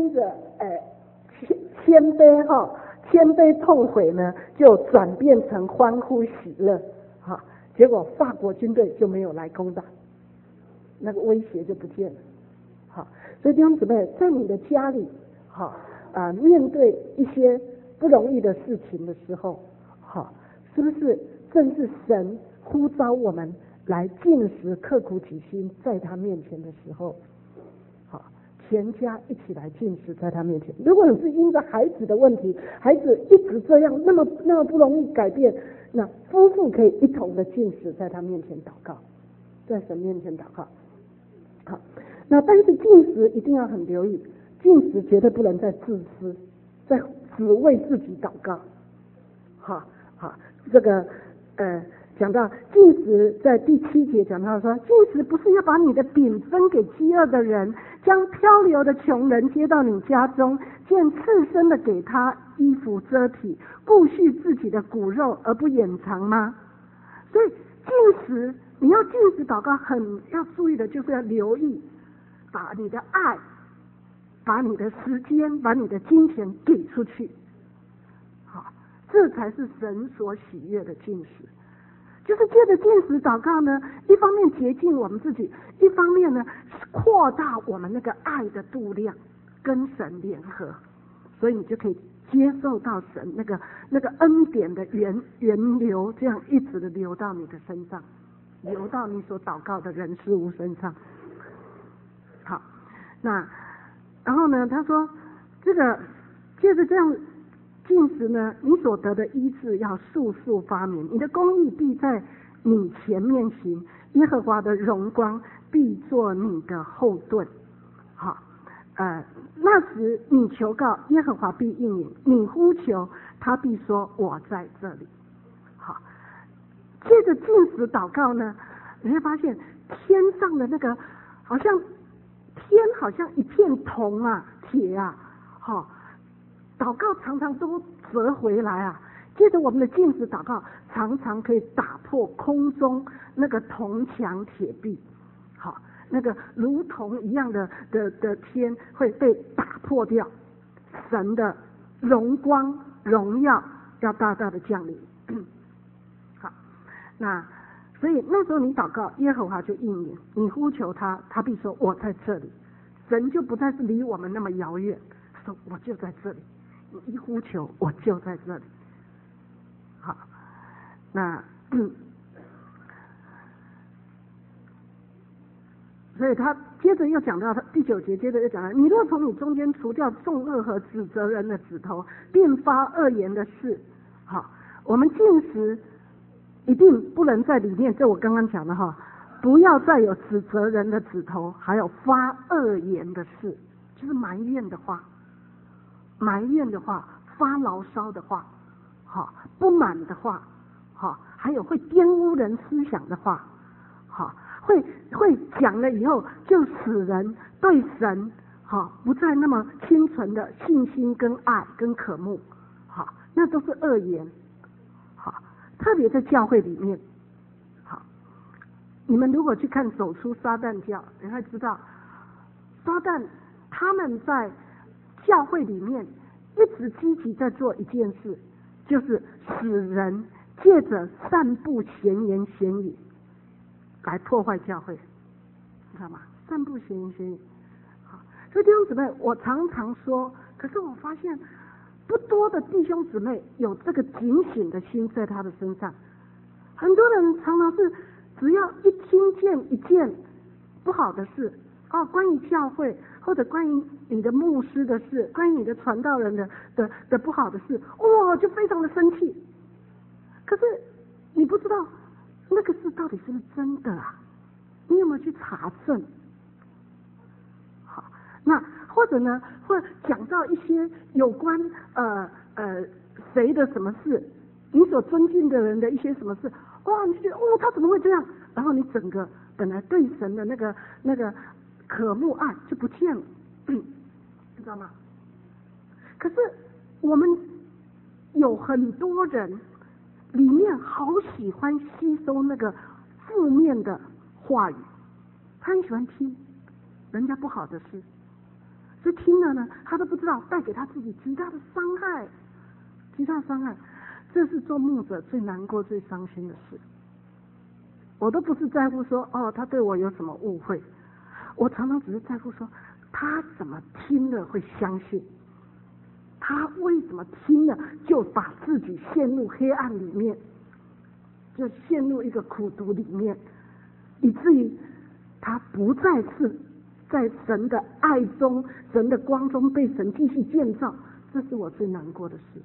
谦卑痛悔呢，就转变成欢呼喜乐，结果法国军队就没有来攻打，那个威胁就不见了。所以弟兄姊妹，在你的家里面对一些不容易的事情的时候，是不是正是神呼召我们来禁食刻苦己心在他面前的时候，全家一起来禁食在他面前。如果你是因着孩子的问题，孩子一直这样那么不容易改变，那夫妇可以一同的禁食在他面前祷告，在神面前祷告。那但是禁食一定要很留意，禁食绝对不能再自私，再只为自己祷告。这个讲到禁食，在第7节讲到说，禁食不是要把你的饼分给饥饿的人，将漂流的穷人接到你家中，见赤身的给他衣服遮体，顾恤自己的骨肉而不掩藏吗？所以禁食，你要禁食祷告很要注意的就是要留意，把你的爱，把你的时间，把你的金钱给出去，这才是神所喜悦的禁食。就是借着禁食祷告呢，一方面洁净我们自己，一方面呢扩大我们那个爱的度量，跟神联合，所以你就可以接受到神那个恩典的源流，这样一直的流到你的身上，流到你所祷告的人事物身上。好，那然后呢，他说这个借着这样禁食呢，你所得的医治要速速发明，你的公义必在你前面行，耶和华的荣光必做你的后盾。那时你求告，耶和华必应允；你呼求，他必说我在这里。借着禁食祷告呢，你会发现天上的那个好像一片铜啊， 铁啊，祷告常常都折回来啊。接着我们的禁食祷告常常可以打破空中那个铜墙铁壁，那个如同一样的天会被打破掉，神的荣光荣耀要大大的降临。好，那所以那时候你祷告，耶和华就应允，你呼求他，他必说我在这里。神就不再是离我们那么遥远，说我就在这里，你一呼求我就在这里。好，那所以他接着又讲到第9节，接着又讲到，你若从你中间除掉众恶和指责人的指头，并发恶言的事。好，我们禁食一定不能在里面，这我刚刚讲的不要再有指责人的指头，还有发恶言的事，就是埋怨的话，发牢骚的话，不满的话，还有会玷污人思想的话，会讲了以后就使人对神不再那么清纯的信心跟爱跟渴慕，那都是恶言。特别在教会里面，你们如果去看走出撒旦教，你会知道撒旦他们在教会里面一直积极在做一件事，就是使人借着散布闲言闲语来破坏教会，你知道吗？散布闲言闲语。所以弟兄姊妹，我常常说，可是我发现不多的弟兄姊妹有这个警醒的心在他的身上。很多人常常是只要一听见一件不好的事，关于教会或者关于你的牧师的事，关于你的传道人的不好的事，就非常的生气。可是你不知道那个事到底是不是真的啊？你有没有去查证？好，那或者呢，会讲到一些有关谁的什么事，你所尊敬的人的一些什么事，你就觉得他怎么会这样？然后你整个本来对神的那个渴慕爱就不见了，你知道吗？可是我们有很多人里面好喜欢吸收那个负面的话语，他很喜欢听人家不好的事，所以听了呢，他都不知道带给他自己极大的伤害，这是做牧者最难过最伤心的事。我都不是在乎说他对我有什么误会，我常常只是在乎说他怎么听了会相信，他为什么听了就把自己陷入黑暗里面，就陷入一个苦毒里面，以至于他不再是在神的爱中神的光中被神继续建造。这是我最难过的事，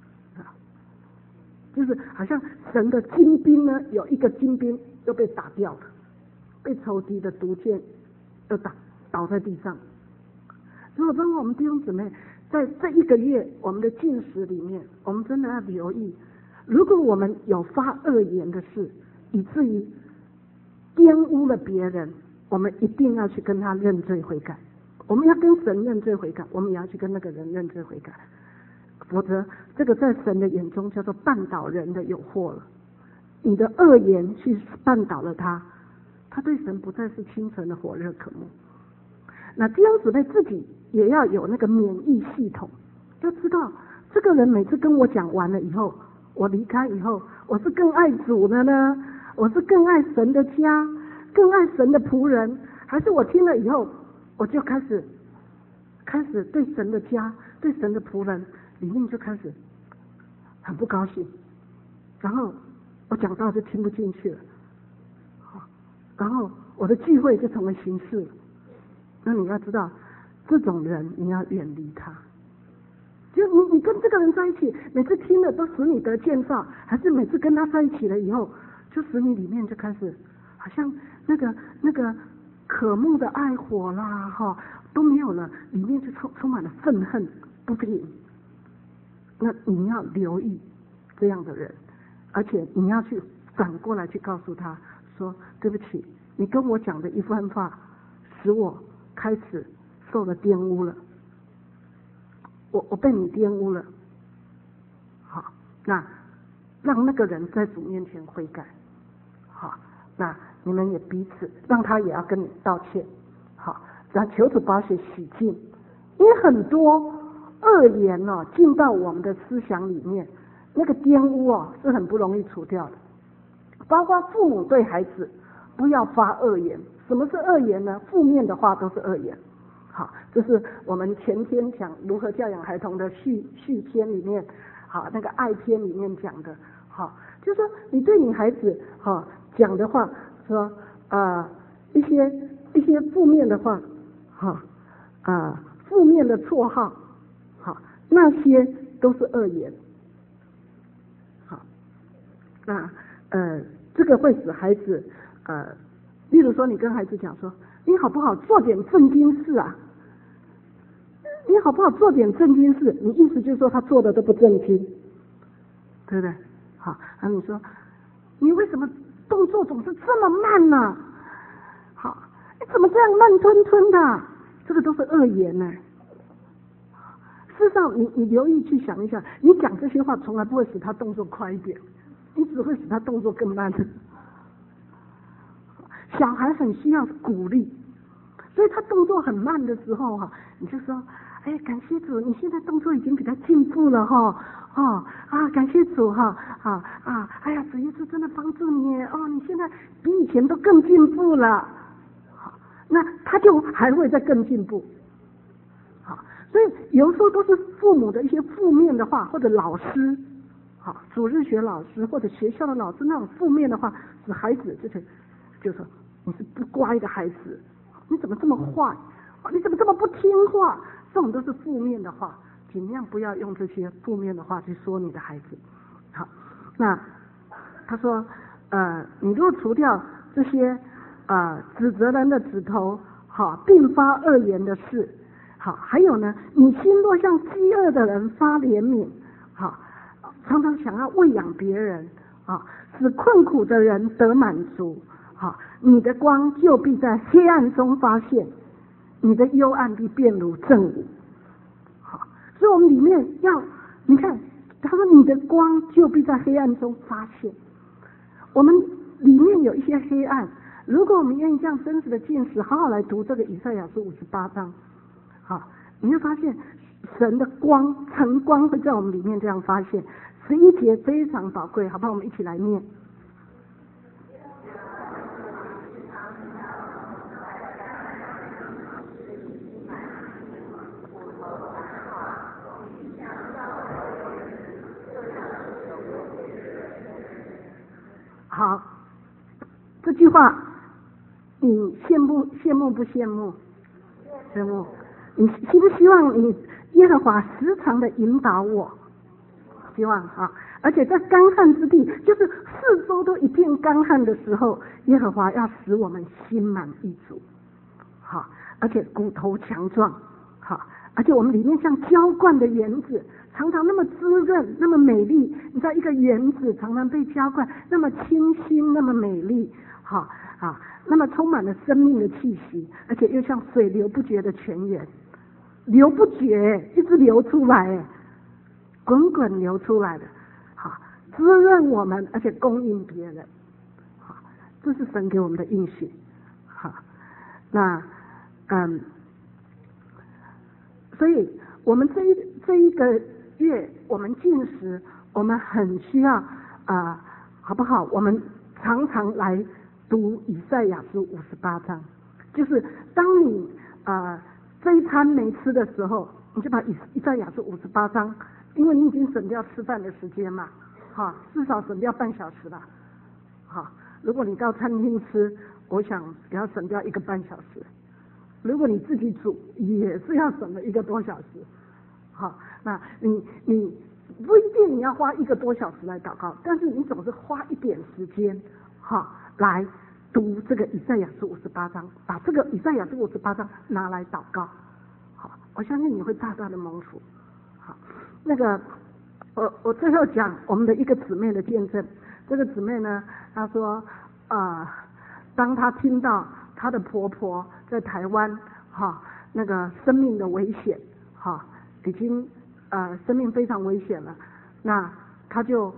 就是好像神的精兵呢，有一个精兵又被打掉了，被仇敌的毒箭又倒在地上。如果帮我们弟兄姊妹在这1个月我们的禁食里面，我们真的要留意，如果我们有发恶言的事，以至于玷污了别人，我们一定要去跟他认罪悔改。我们要跟神认罪悔改，我们也要去跟那个人认罪悔改，否则这个在神的眼中叫做绊倒人的有祸了。你的恶言去绊倒了他对神不再是清纯的火热渴慕。那弟兄姊妹自己也要有那个免疫系统，要知道这个人每次跟我讲完了以后，我离开以后，我是更爱主的呢，我是更爱神的家，更爱神的仆人，还是我听了以后我就开始对神的家对神的仆人里面就开始很不高兴，然后我讲道就听不进去了，然后我的聚会就成为形式了。那你要知道，这种人你要远离他。就你跟这个人在一起，每次听了都使你得建造，还是每次跟他在一起了以后，就使你里面就开始好像那个渴慕的爱火啦都没有了，里面就充满了愤恨不平。那你要留意这样的人，而且你要去反过来去告诉他说，对不起，你跟我讲的一番话使我开始受了玷污了， 我被你玷污了，好，那让那个人在主面前悔改，好，那你们也彼此让他也要跟你道歉，好，然后求主宝血洗净，因为很多恶言进到我们的思想里面，那个玷污是很不容易除掉的。包括父母对孩子不要发恶言。什么是恶言呢？负面的话都是恶言。好，这是我们前天讲如何教养孩童的续篇里面，好，那个爱篇里面讲的。好，就是说你对你孩子讲的话，说一些负面的话，负面的绰号，好，那些都是恶言。好，那这个会使孩子例如说你跟孩子讲说，你好不好做点正经事啊？你好不好做点正经事？你意思就是说他做的都不正经，对不对？好，然后你说你为什么动作总是这么慢呢？好，你怎么这样慢吞吞的？这个都是恶言呢。事实上你留意去想一想，你讲这些话从来不会使他动作快一点，你只会使他动作更慢。小孩很需要鼓励，所以他动作很慢的时候你就说，哎，感谢主，你现在动作已经比较进步了感谢主哎呀，主耶稣真的帮助你你现在比以前都更进步了。那他就还会再更进步。好，所以有时候都是父母的一些负面的话，或者老师主日学老师或者学校的老师那种负面的话，使孩子就说你是不乖的孩子，你怎么这么坏，你怎么这么不听话，这种都是负面的话，尽量不要用这些负面的话去说你的孩子。好，那他说你若除掉这些指责人的指头，并发恶言的事，还有呢，你心若向饥饿的人发怜悯，常常想要喂养别人使困苦的人得满足，你的光就必在黑暗中发现，你的幽暗必变如正午。所以我们里面你看他说你的光就必在黑暗中发现，我们里面有一些黑暗，如果我们愿意这样真实的进食，好好来读这个以赛亚书58章，你会发现神的光晨光会在我们里面这样发现。11节非常宝贵，好不好？我们一起来念。好，这句话你羡慕不羡慕？羡慕。你希不希望你耶和华时常的引导我？希望而且在干旱之地，就是四周都一片干旱的时候，耶和华要使我们心满意足，而且骨头强壮，而且我们里面像浇灌的园子，常常那么滋润，那么美丽。你知道一个园子常常被浇灌，那么清新，那么美丽，那么充满了生命的气息，而且又像水流不绝的泉源，流不绝，一直流出来，滚滚流出来的，滋润我们，而且供应别人，这是神给我们的应许。那所以我们这一个月我们进食，我们很需要好不好？我们常常来读以赛亚书58章，就是当你这一餐没吃的时候，你就把以赛亚书58章，因为你已经省掉吃饭的时间嘛，至少省掉半小时吧。如果你到餐厅吃，我想也要省掉1个半小时。如果你自己煮，也是要省了1个多小时。那你不一定你要花1个多小时来祷告，但是你总是花一点时间，来读这个以赛亚书58章，把这个以赛亚书58章拿来祷告。我相信你会大大的蒙福。那个我最后讲我们的一个姊妹的见证。这个姊妹呢，她说当她听到她的婆婆在台湾那个生命的危险已经生命非常危险了，那他就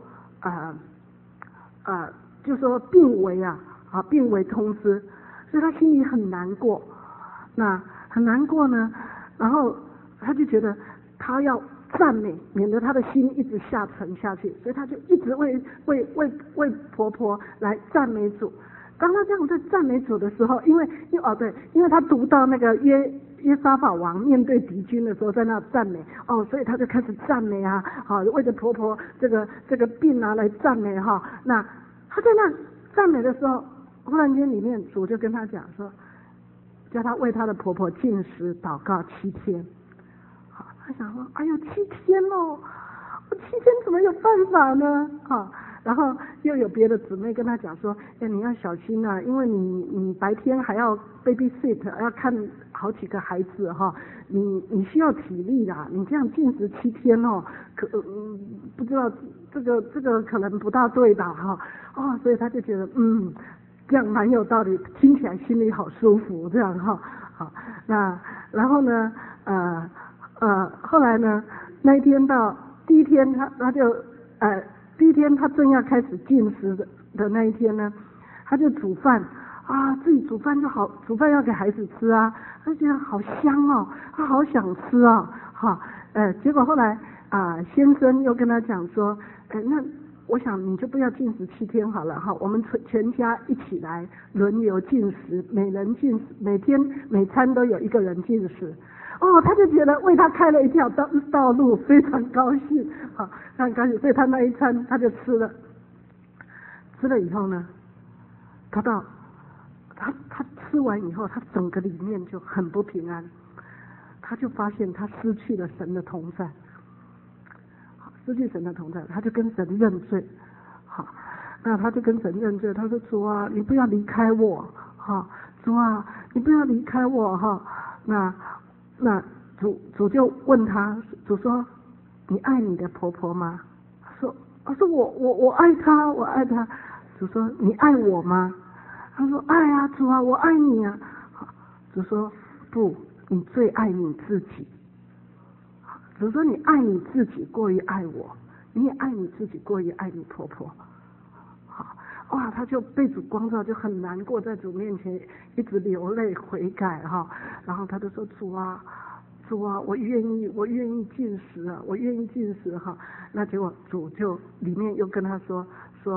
就说病危病危通知，所以他心里很难过。那很难过呢，然后他就觉得他要赞美，免得他的心一直下沉下去，所以他就一直为婆婆来赞美主。当他这样在赞美主的时候，因为他读到那个约沙法王面对敌军的时候，在那赞美所以他就开始赞美为着婆婆这个病来赞美那他在那赞美的时候，忽然间里面主就跟他讲说，叫他为他的婆婆禁食祷告7天。他想说，哎呦7天哦，我7天怎么有办法呢？然后又有别的姊妹跟他讲说，你要小心啊，因为你白天还要 babysit， 要看好几个孩子你需要体力啦，你这样禁食7天不知道这个可能不大对吧所以他就觉得这样蛮有道理，听起来心里好舒服这样好，那然后呢后来呢，那一天到第一天他就第一天他正要开始禁食的那一天呢，他就煮饭自己煮饭就好，煮饭要给孩子吃他觉得好香他好想吃结果后来先生又跟他讲说，那我想你就不要禁食7天好了我们全家一起来轮流禁食，每人禁食，每天每餐都有一个人禁食。他就觉得为他开了一条道路，非常高兴非常高兴，所以他那一餐他就吃了以后呢，他吃完以后，他整个里面就很不平安，他就发现他失去了神的同在，他就跟神认罪那他就跟神认罪，他说主啊，你不要离开我主啊，你不要离开我那主就问他，主说你爱你的婆婆吗？他说我爱她，我爱她。主说你爱我吗？他说爱啊，主啊，我爱你啊。主说不，你最爱你自己。主说你爱你自己过于爱我，你也爱你自己过于爱你婆婆。他就被主光照，就很难过，在主面前一直流泪悔改然后他就说主啊，我愿意禁食我愿意禁食那结果主就里面又跟他说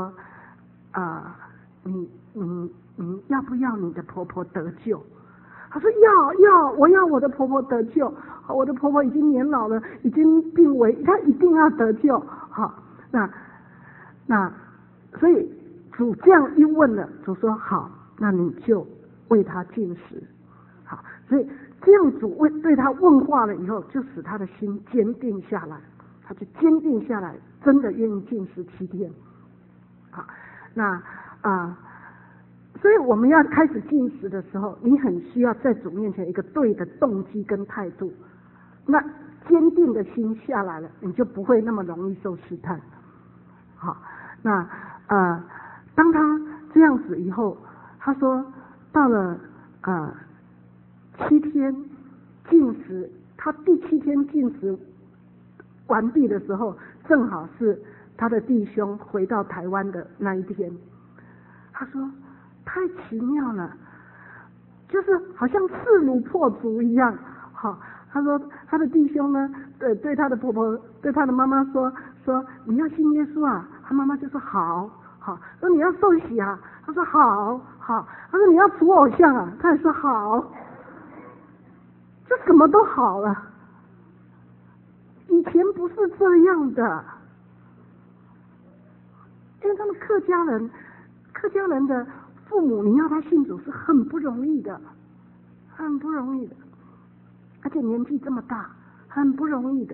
你要不要你的婆婆得救？他说要，我要我的婆婆得救，我的婆婆已经年老了，已经病危，她一定要得救那所以主这样一问了，主说好，那你就为他禁食所以这样主对他问话了以后，就使他的心坚定下来，他就坚定下来，真的愿意禁食7天那所以我们要开始禁食的时候，你很需要在主面前一个对的动机跟态度，那坚定的心下来了，你就不会那么容易受试探那当他这样子以后，他说到了7天禁食，他第7天禁食完毕的时候，正好是他的弟兄回到台湾的那一天。他说太奇妙了，就是好像势如破竹一样他说他的弟兄呢对他的婆婆对他的妈妈说你要信耶稣啊，他妈妈就说好说你要受洗啊，他说好他说你要除偶像啊，他也说好，就什么都好了。以前不是这样的，因为他们客家人的父母，你要他信主是很不容易的，而且年纪这么大，很不容易的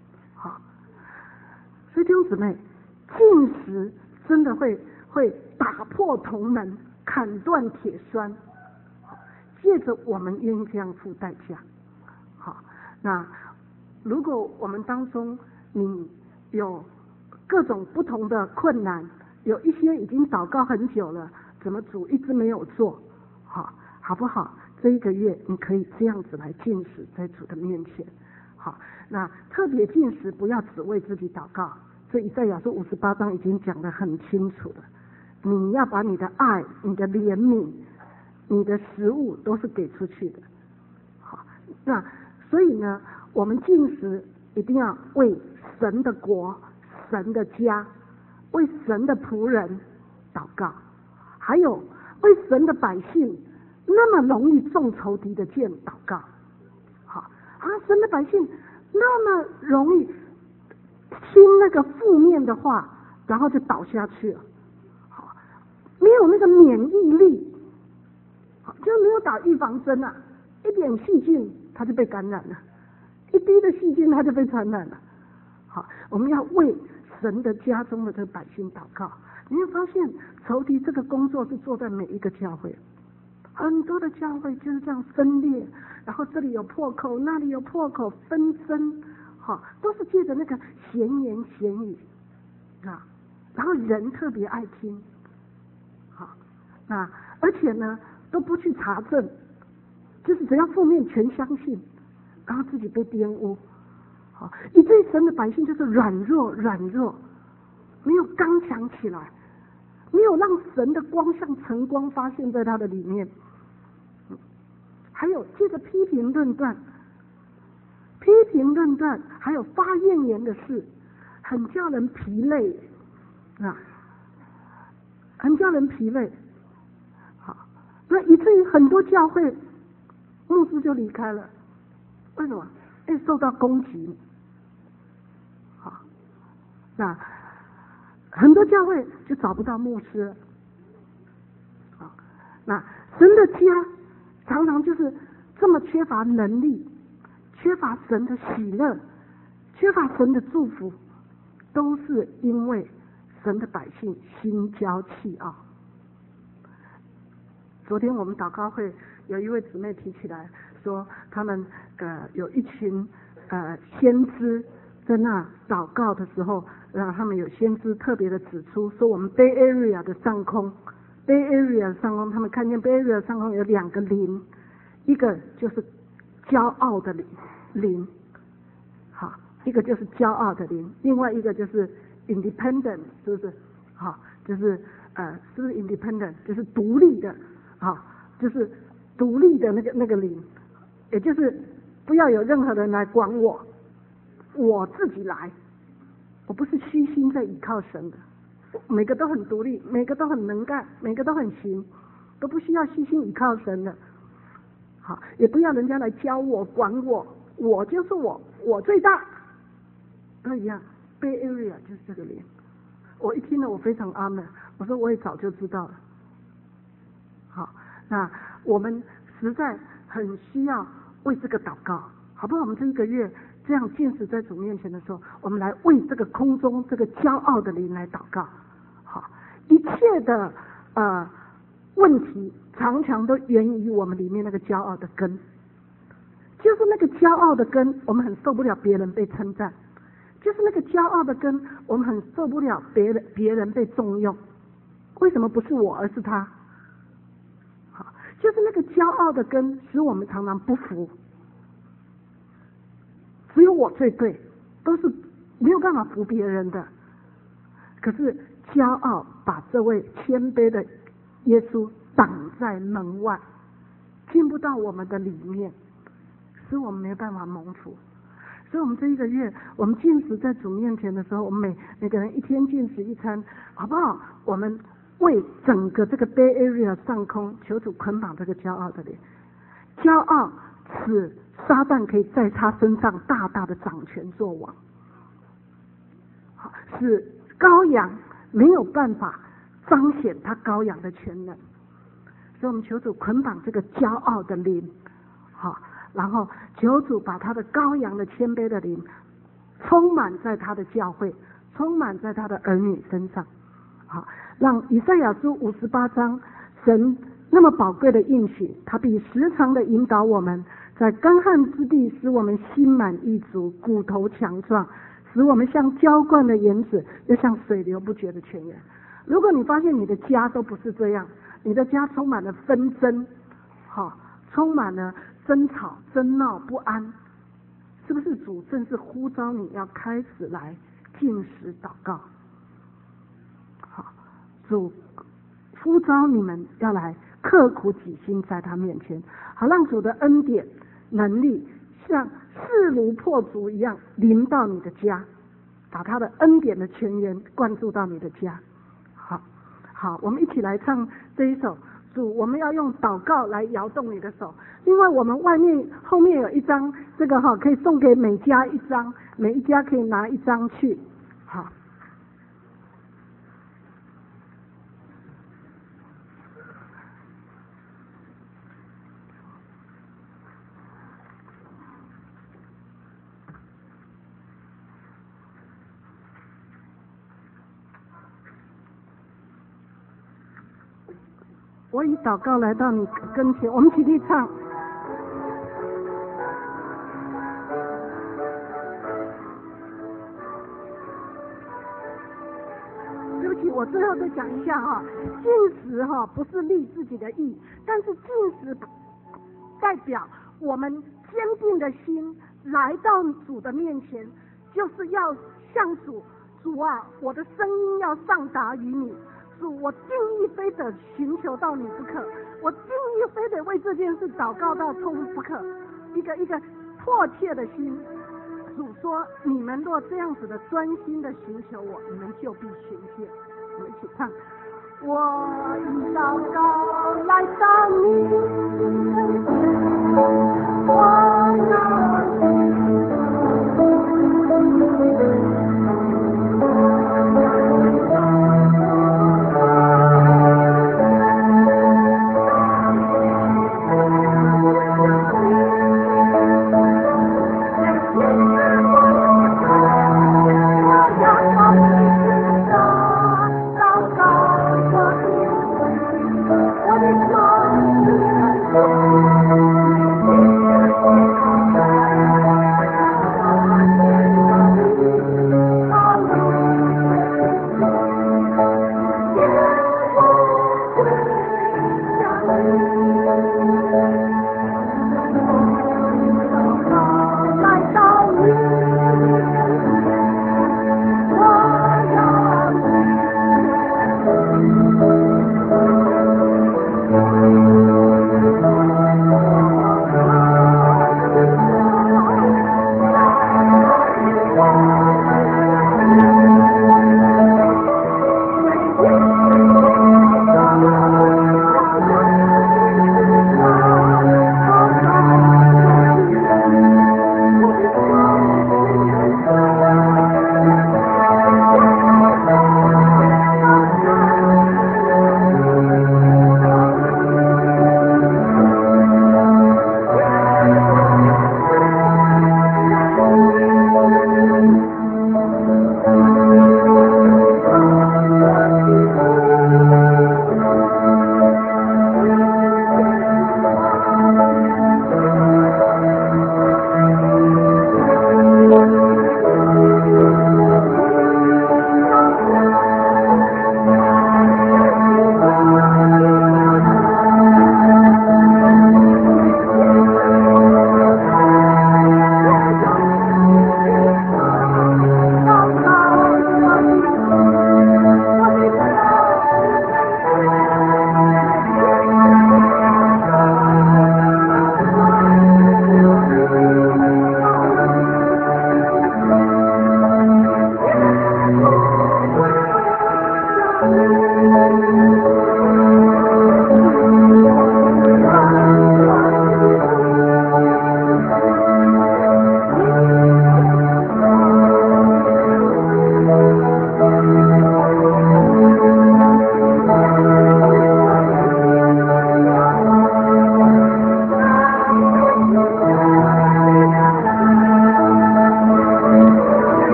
所以弟兄姊妹，禁食真的会打破铜门，砍断铁栓，借着我们愿意这样付代价那如果我们当中你有各种不同的困难，有一些已经祷告很久了，怎么主一直没有做好不好？这一个月你可以这样子来禁食在主的面前好，那特别禁食不要只为自己祷告，这以赛亚书58章已经讲得很清楚了。你要把你的爱、你的怜悯、你的食物都是给出去的。好，那所以呢，我们禁食一定要为神的国、神的家、为神的仆人祷告，还有为神的百姓那么容易中仇敌的箭祷告。好啊，神的百姓那么容易听那个负面的话，然后就倒下去了。好，没有那个免疫力，好，就没有打预防针啊，一点细菌他就被感染了，一滴的细菌他就被传染了。好，我们要为神的家中的这个百姓祷告。你会发现仇敌这个工作是做在每一个教会，很多的教会就是这样分裂，然后这里有破口，那里有破口，纷争，好，都是借着那个闲言闲语啊，然后人特别爱听，好，那而且呢都不去查证，就是只要负面全相信，然后自己被玷污，好，以至于神的百姓就是软弱，没有刚强起来，没有让神的光像晨光发现在他的里面。还有借着批评论断，还有发怨言的事，很叫人疲累啊，很叫人疲累。好，那以至于很多教会牧师就离开了，为什么？因为受到攻击。好，那很多教会就找不到牧师了。好，那神的家常常就是这么缺乏能力，缺乏神的喜乐，缺乏神的祝福，都是因为神的百姓心骄气傲。昨天我们祷告会有一位姊妹提起来说，他们有一群先知在那祷告的时候，他们有先知特别的指出说，我们 Bay Area 的上空，他们看见 Bay Area 上空有两个灵，一个就是骄傲的灵，好，一个就是骄傲的灵，另外一个就是 independent， 是不是？好，就是是不是 independent， 就是独立的，好，就是独立的那个灵，也就是不要有任何人来管我，我自己来，我不是虚心在依靠神的，每个都很独立，每个都很能干，每个都很行，都不需要虚心依靠神的。好，也不要人家来教我管我，我就是我最大，都一样。Bay Area 就是这个灵。我一听了，我非常阿门。我说我也早就知道了。好，那我们实在很需要为这个祷告，好不好？我们这一个月这样禁食在主面前的时候，我们来为这个空中这个骄傲的灵来祷告。好，一切的问题常常都源于我们里面那个骄傲的根，就是那个骄傲的根，我们很受不了别人被称赞，就是那个骄傲的根，我们很受不了别人被重用。为什么不是我而是他？好，就是那个骄傲的根使我们常常不服，只有我最对，都是没有办法服别人的。可是骄傲把这位谦卑的耶稣挡在门外，进不到我们的里面，使我们没有办法蒙福。所以我们这一个月，我们禁食在主面前的时候，我们每个人一天禁食一餐，好不好？我们为整个这个 Bay Area 上空求主捆绑这个骄傲的灵，骄傲使撒旦可以在他身上大大的掌权作王，使羔羊没有办法彰显他羔羊的全能。所以我们求主捆绑这个骄傲的灵，好，然后求主把他的羔羊的谦卑的灵充满在他的教会，充满在他的儿女身上，好，让以赛亚书58章神那么宝贵的应许，他必时常的引导我们，在干旱之地使我们心满意足，骨头强壮，使我们像浇灌的园子，又像水流不绝的泉源。如果你发现你的家都不是这样，你的家充满了纷争，充满了争吵、争闹、不安， 是不是主正是呼召你要开始来禁食祷告？好，主呼召你们要来刻苦己心在他面前，好让主的恩典能力像势如破竹一样临到你的家，把他的恩典的泉源灌注到你的家。好，我们一起来唱这一首。主，我们要用祷告来摇动你的手。另外，我们后面有一张这个可以送给每家一张，每一家可以拿一张去。好。我以祷告来到你跟前，我们起立唱。对不起，我最后再讲一下禁食不是立自己的意，但是禁食代表我们坚定的心来到主的面前，就是要向主啊，我的声音要上达于你。主，我定义非得寻求到你不可，我定义非得为这件事祷告到痛不可，一个迫切的心。主说，你们若这样子的专心的寻求我，你们就必寻见。我们一起唱。我以祷告来到你面前，我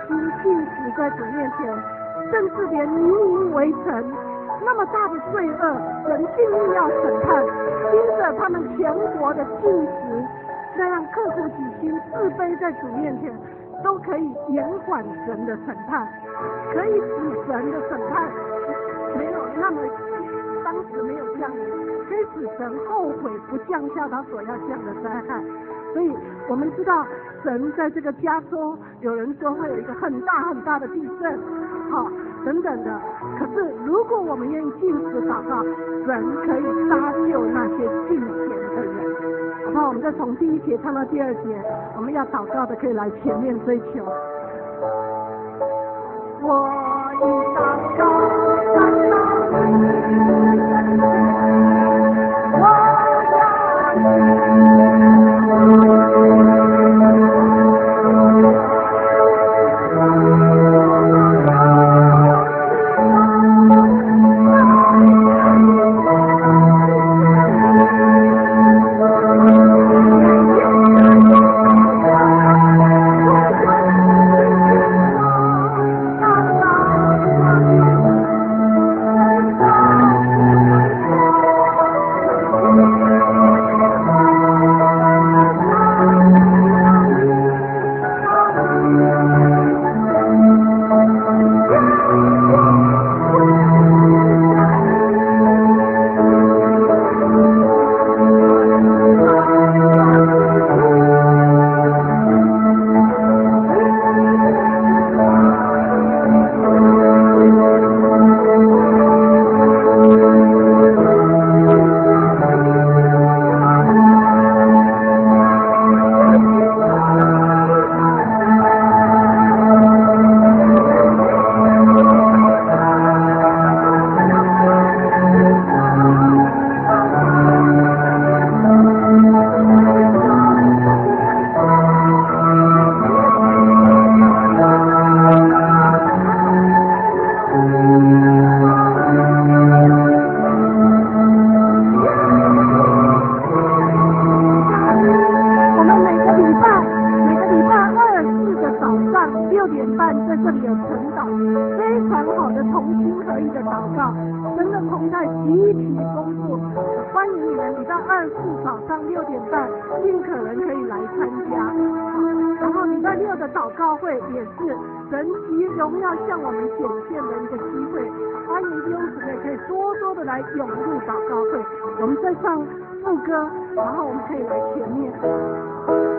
心尽职在主面前，甚至连泥泞围城那么大的罪恶，神定义要审判，因着他们全国的尽职，那样刻苦己心、自卑在主面前，都可以延缓神的审判，可以使神的审判没有那么当时没有降临，可以使神后悔不降下他所要降的灾害。所以我们知道神在这个加州，有人说会有一个很大很大的地震，等等的。可是如果我们愿意禁食祷告，神可以搭救那些敬虔的人。好不好？我们再从第1节看到第2节，我们要祷告的可以来前面追求。我已祷告，涌入祷告会，我们再唱副歌，然后我们可以来前面。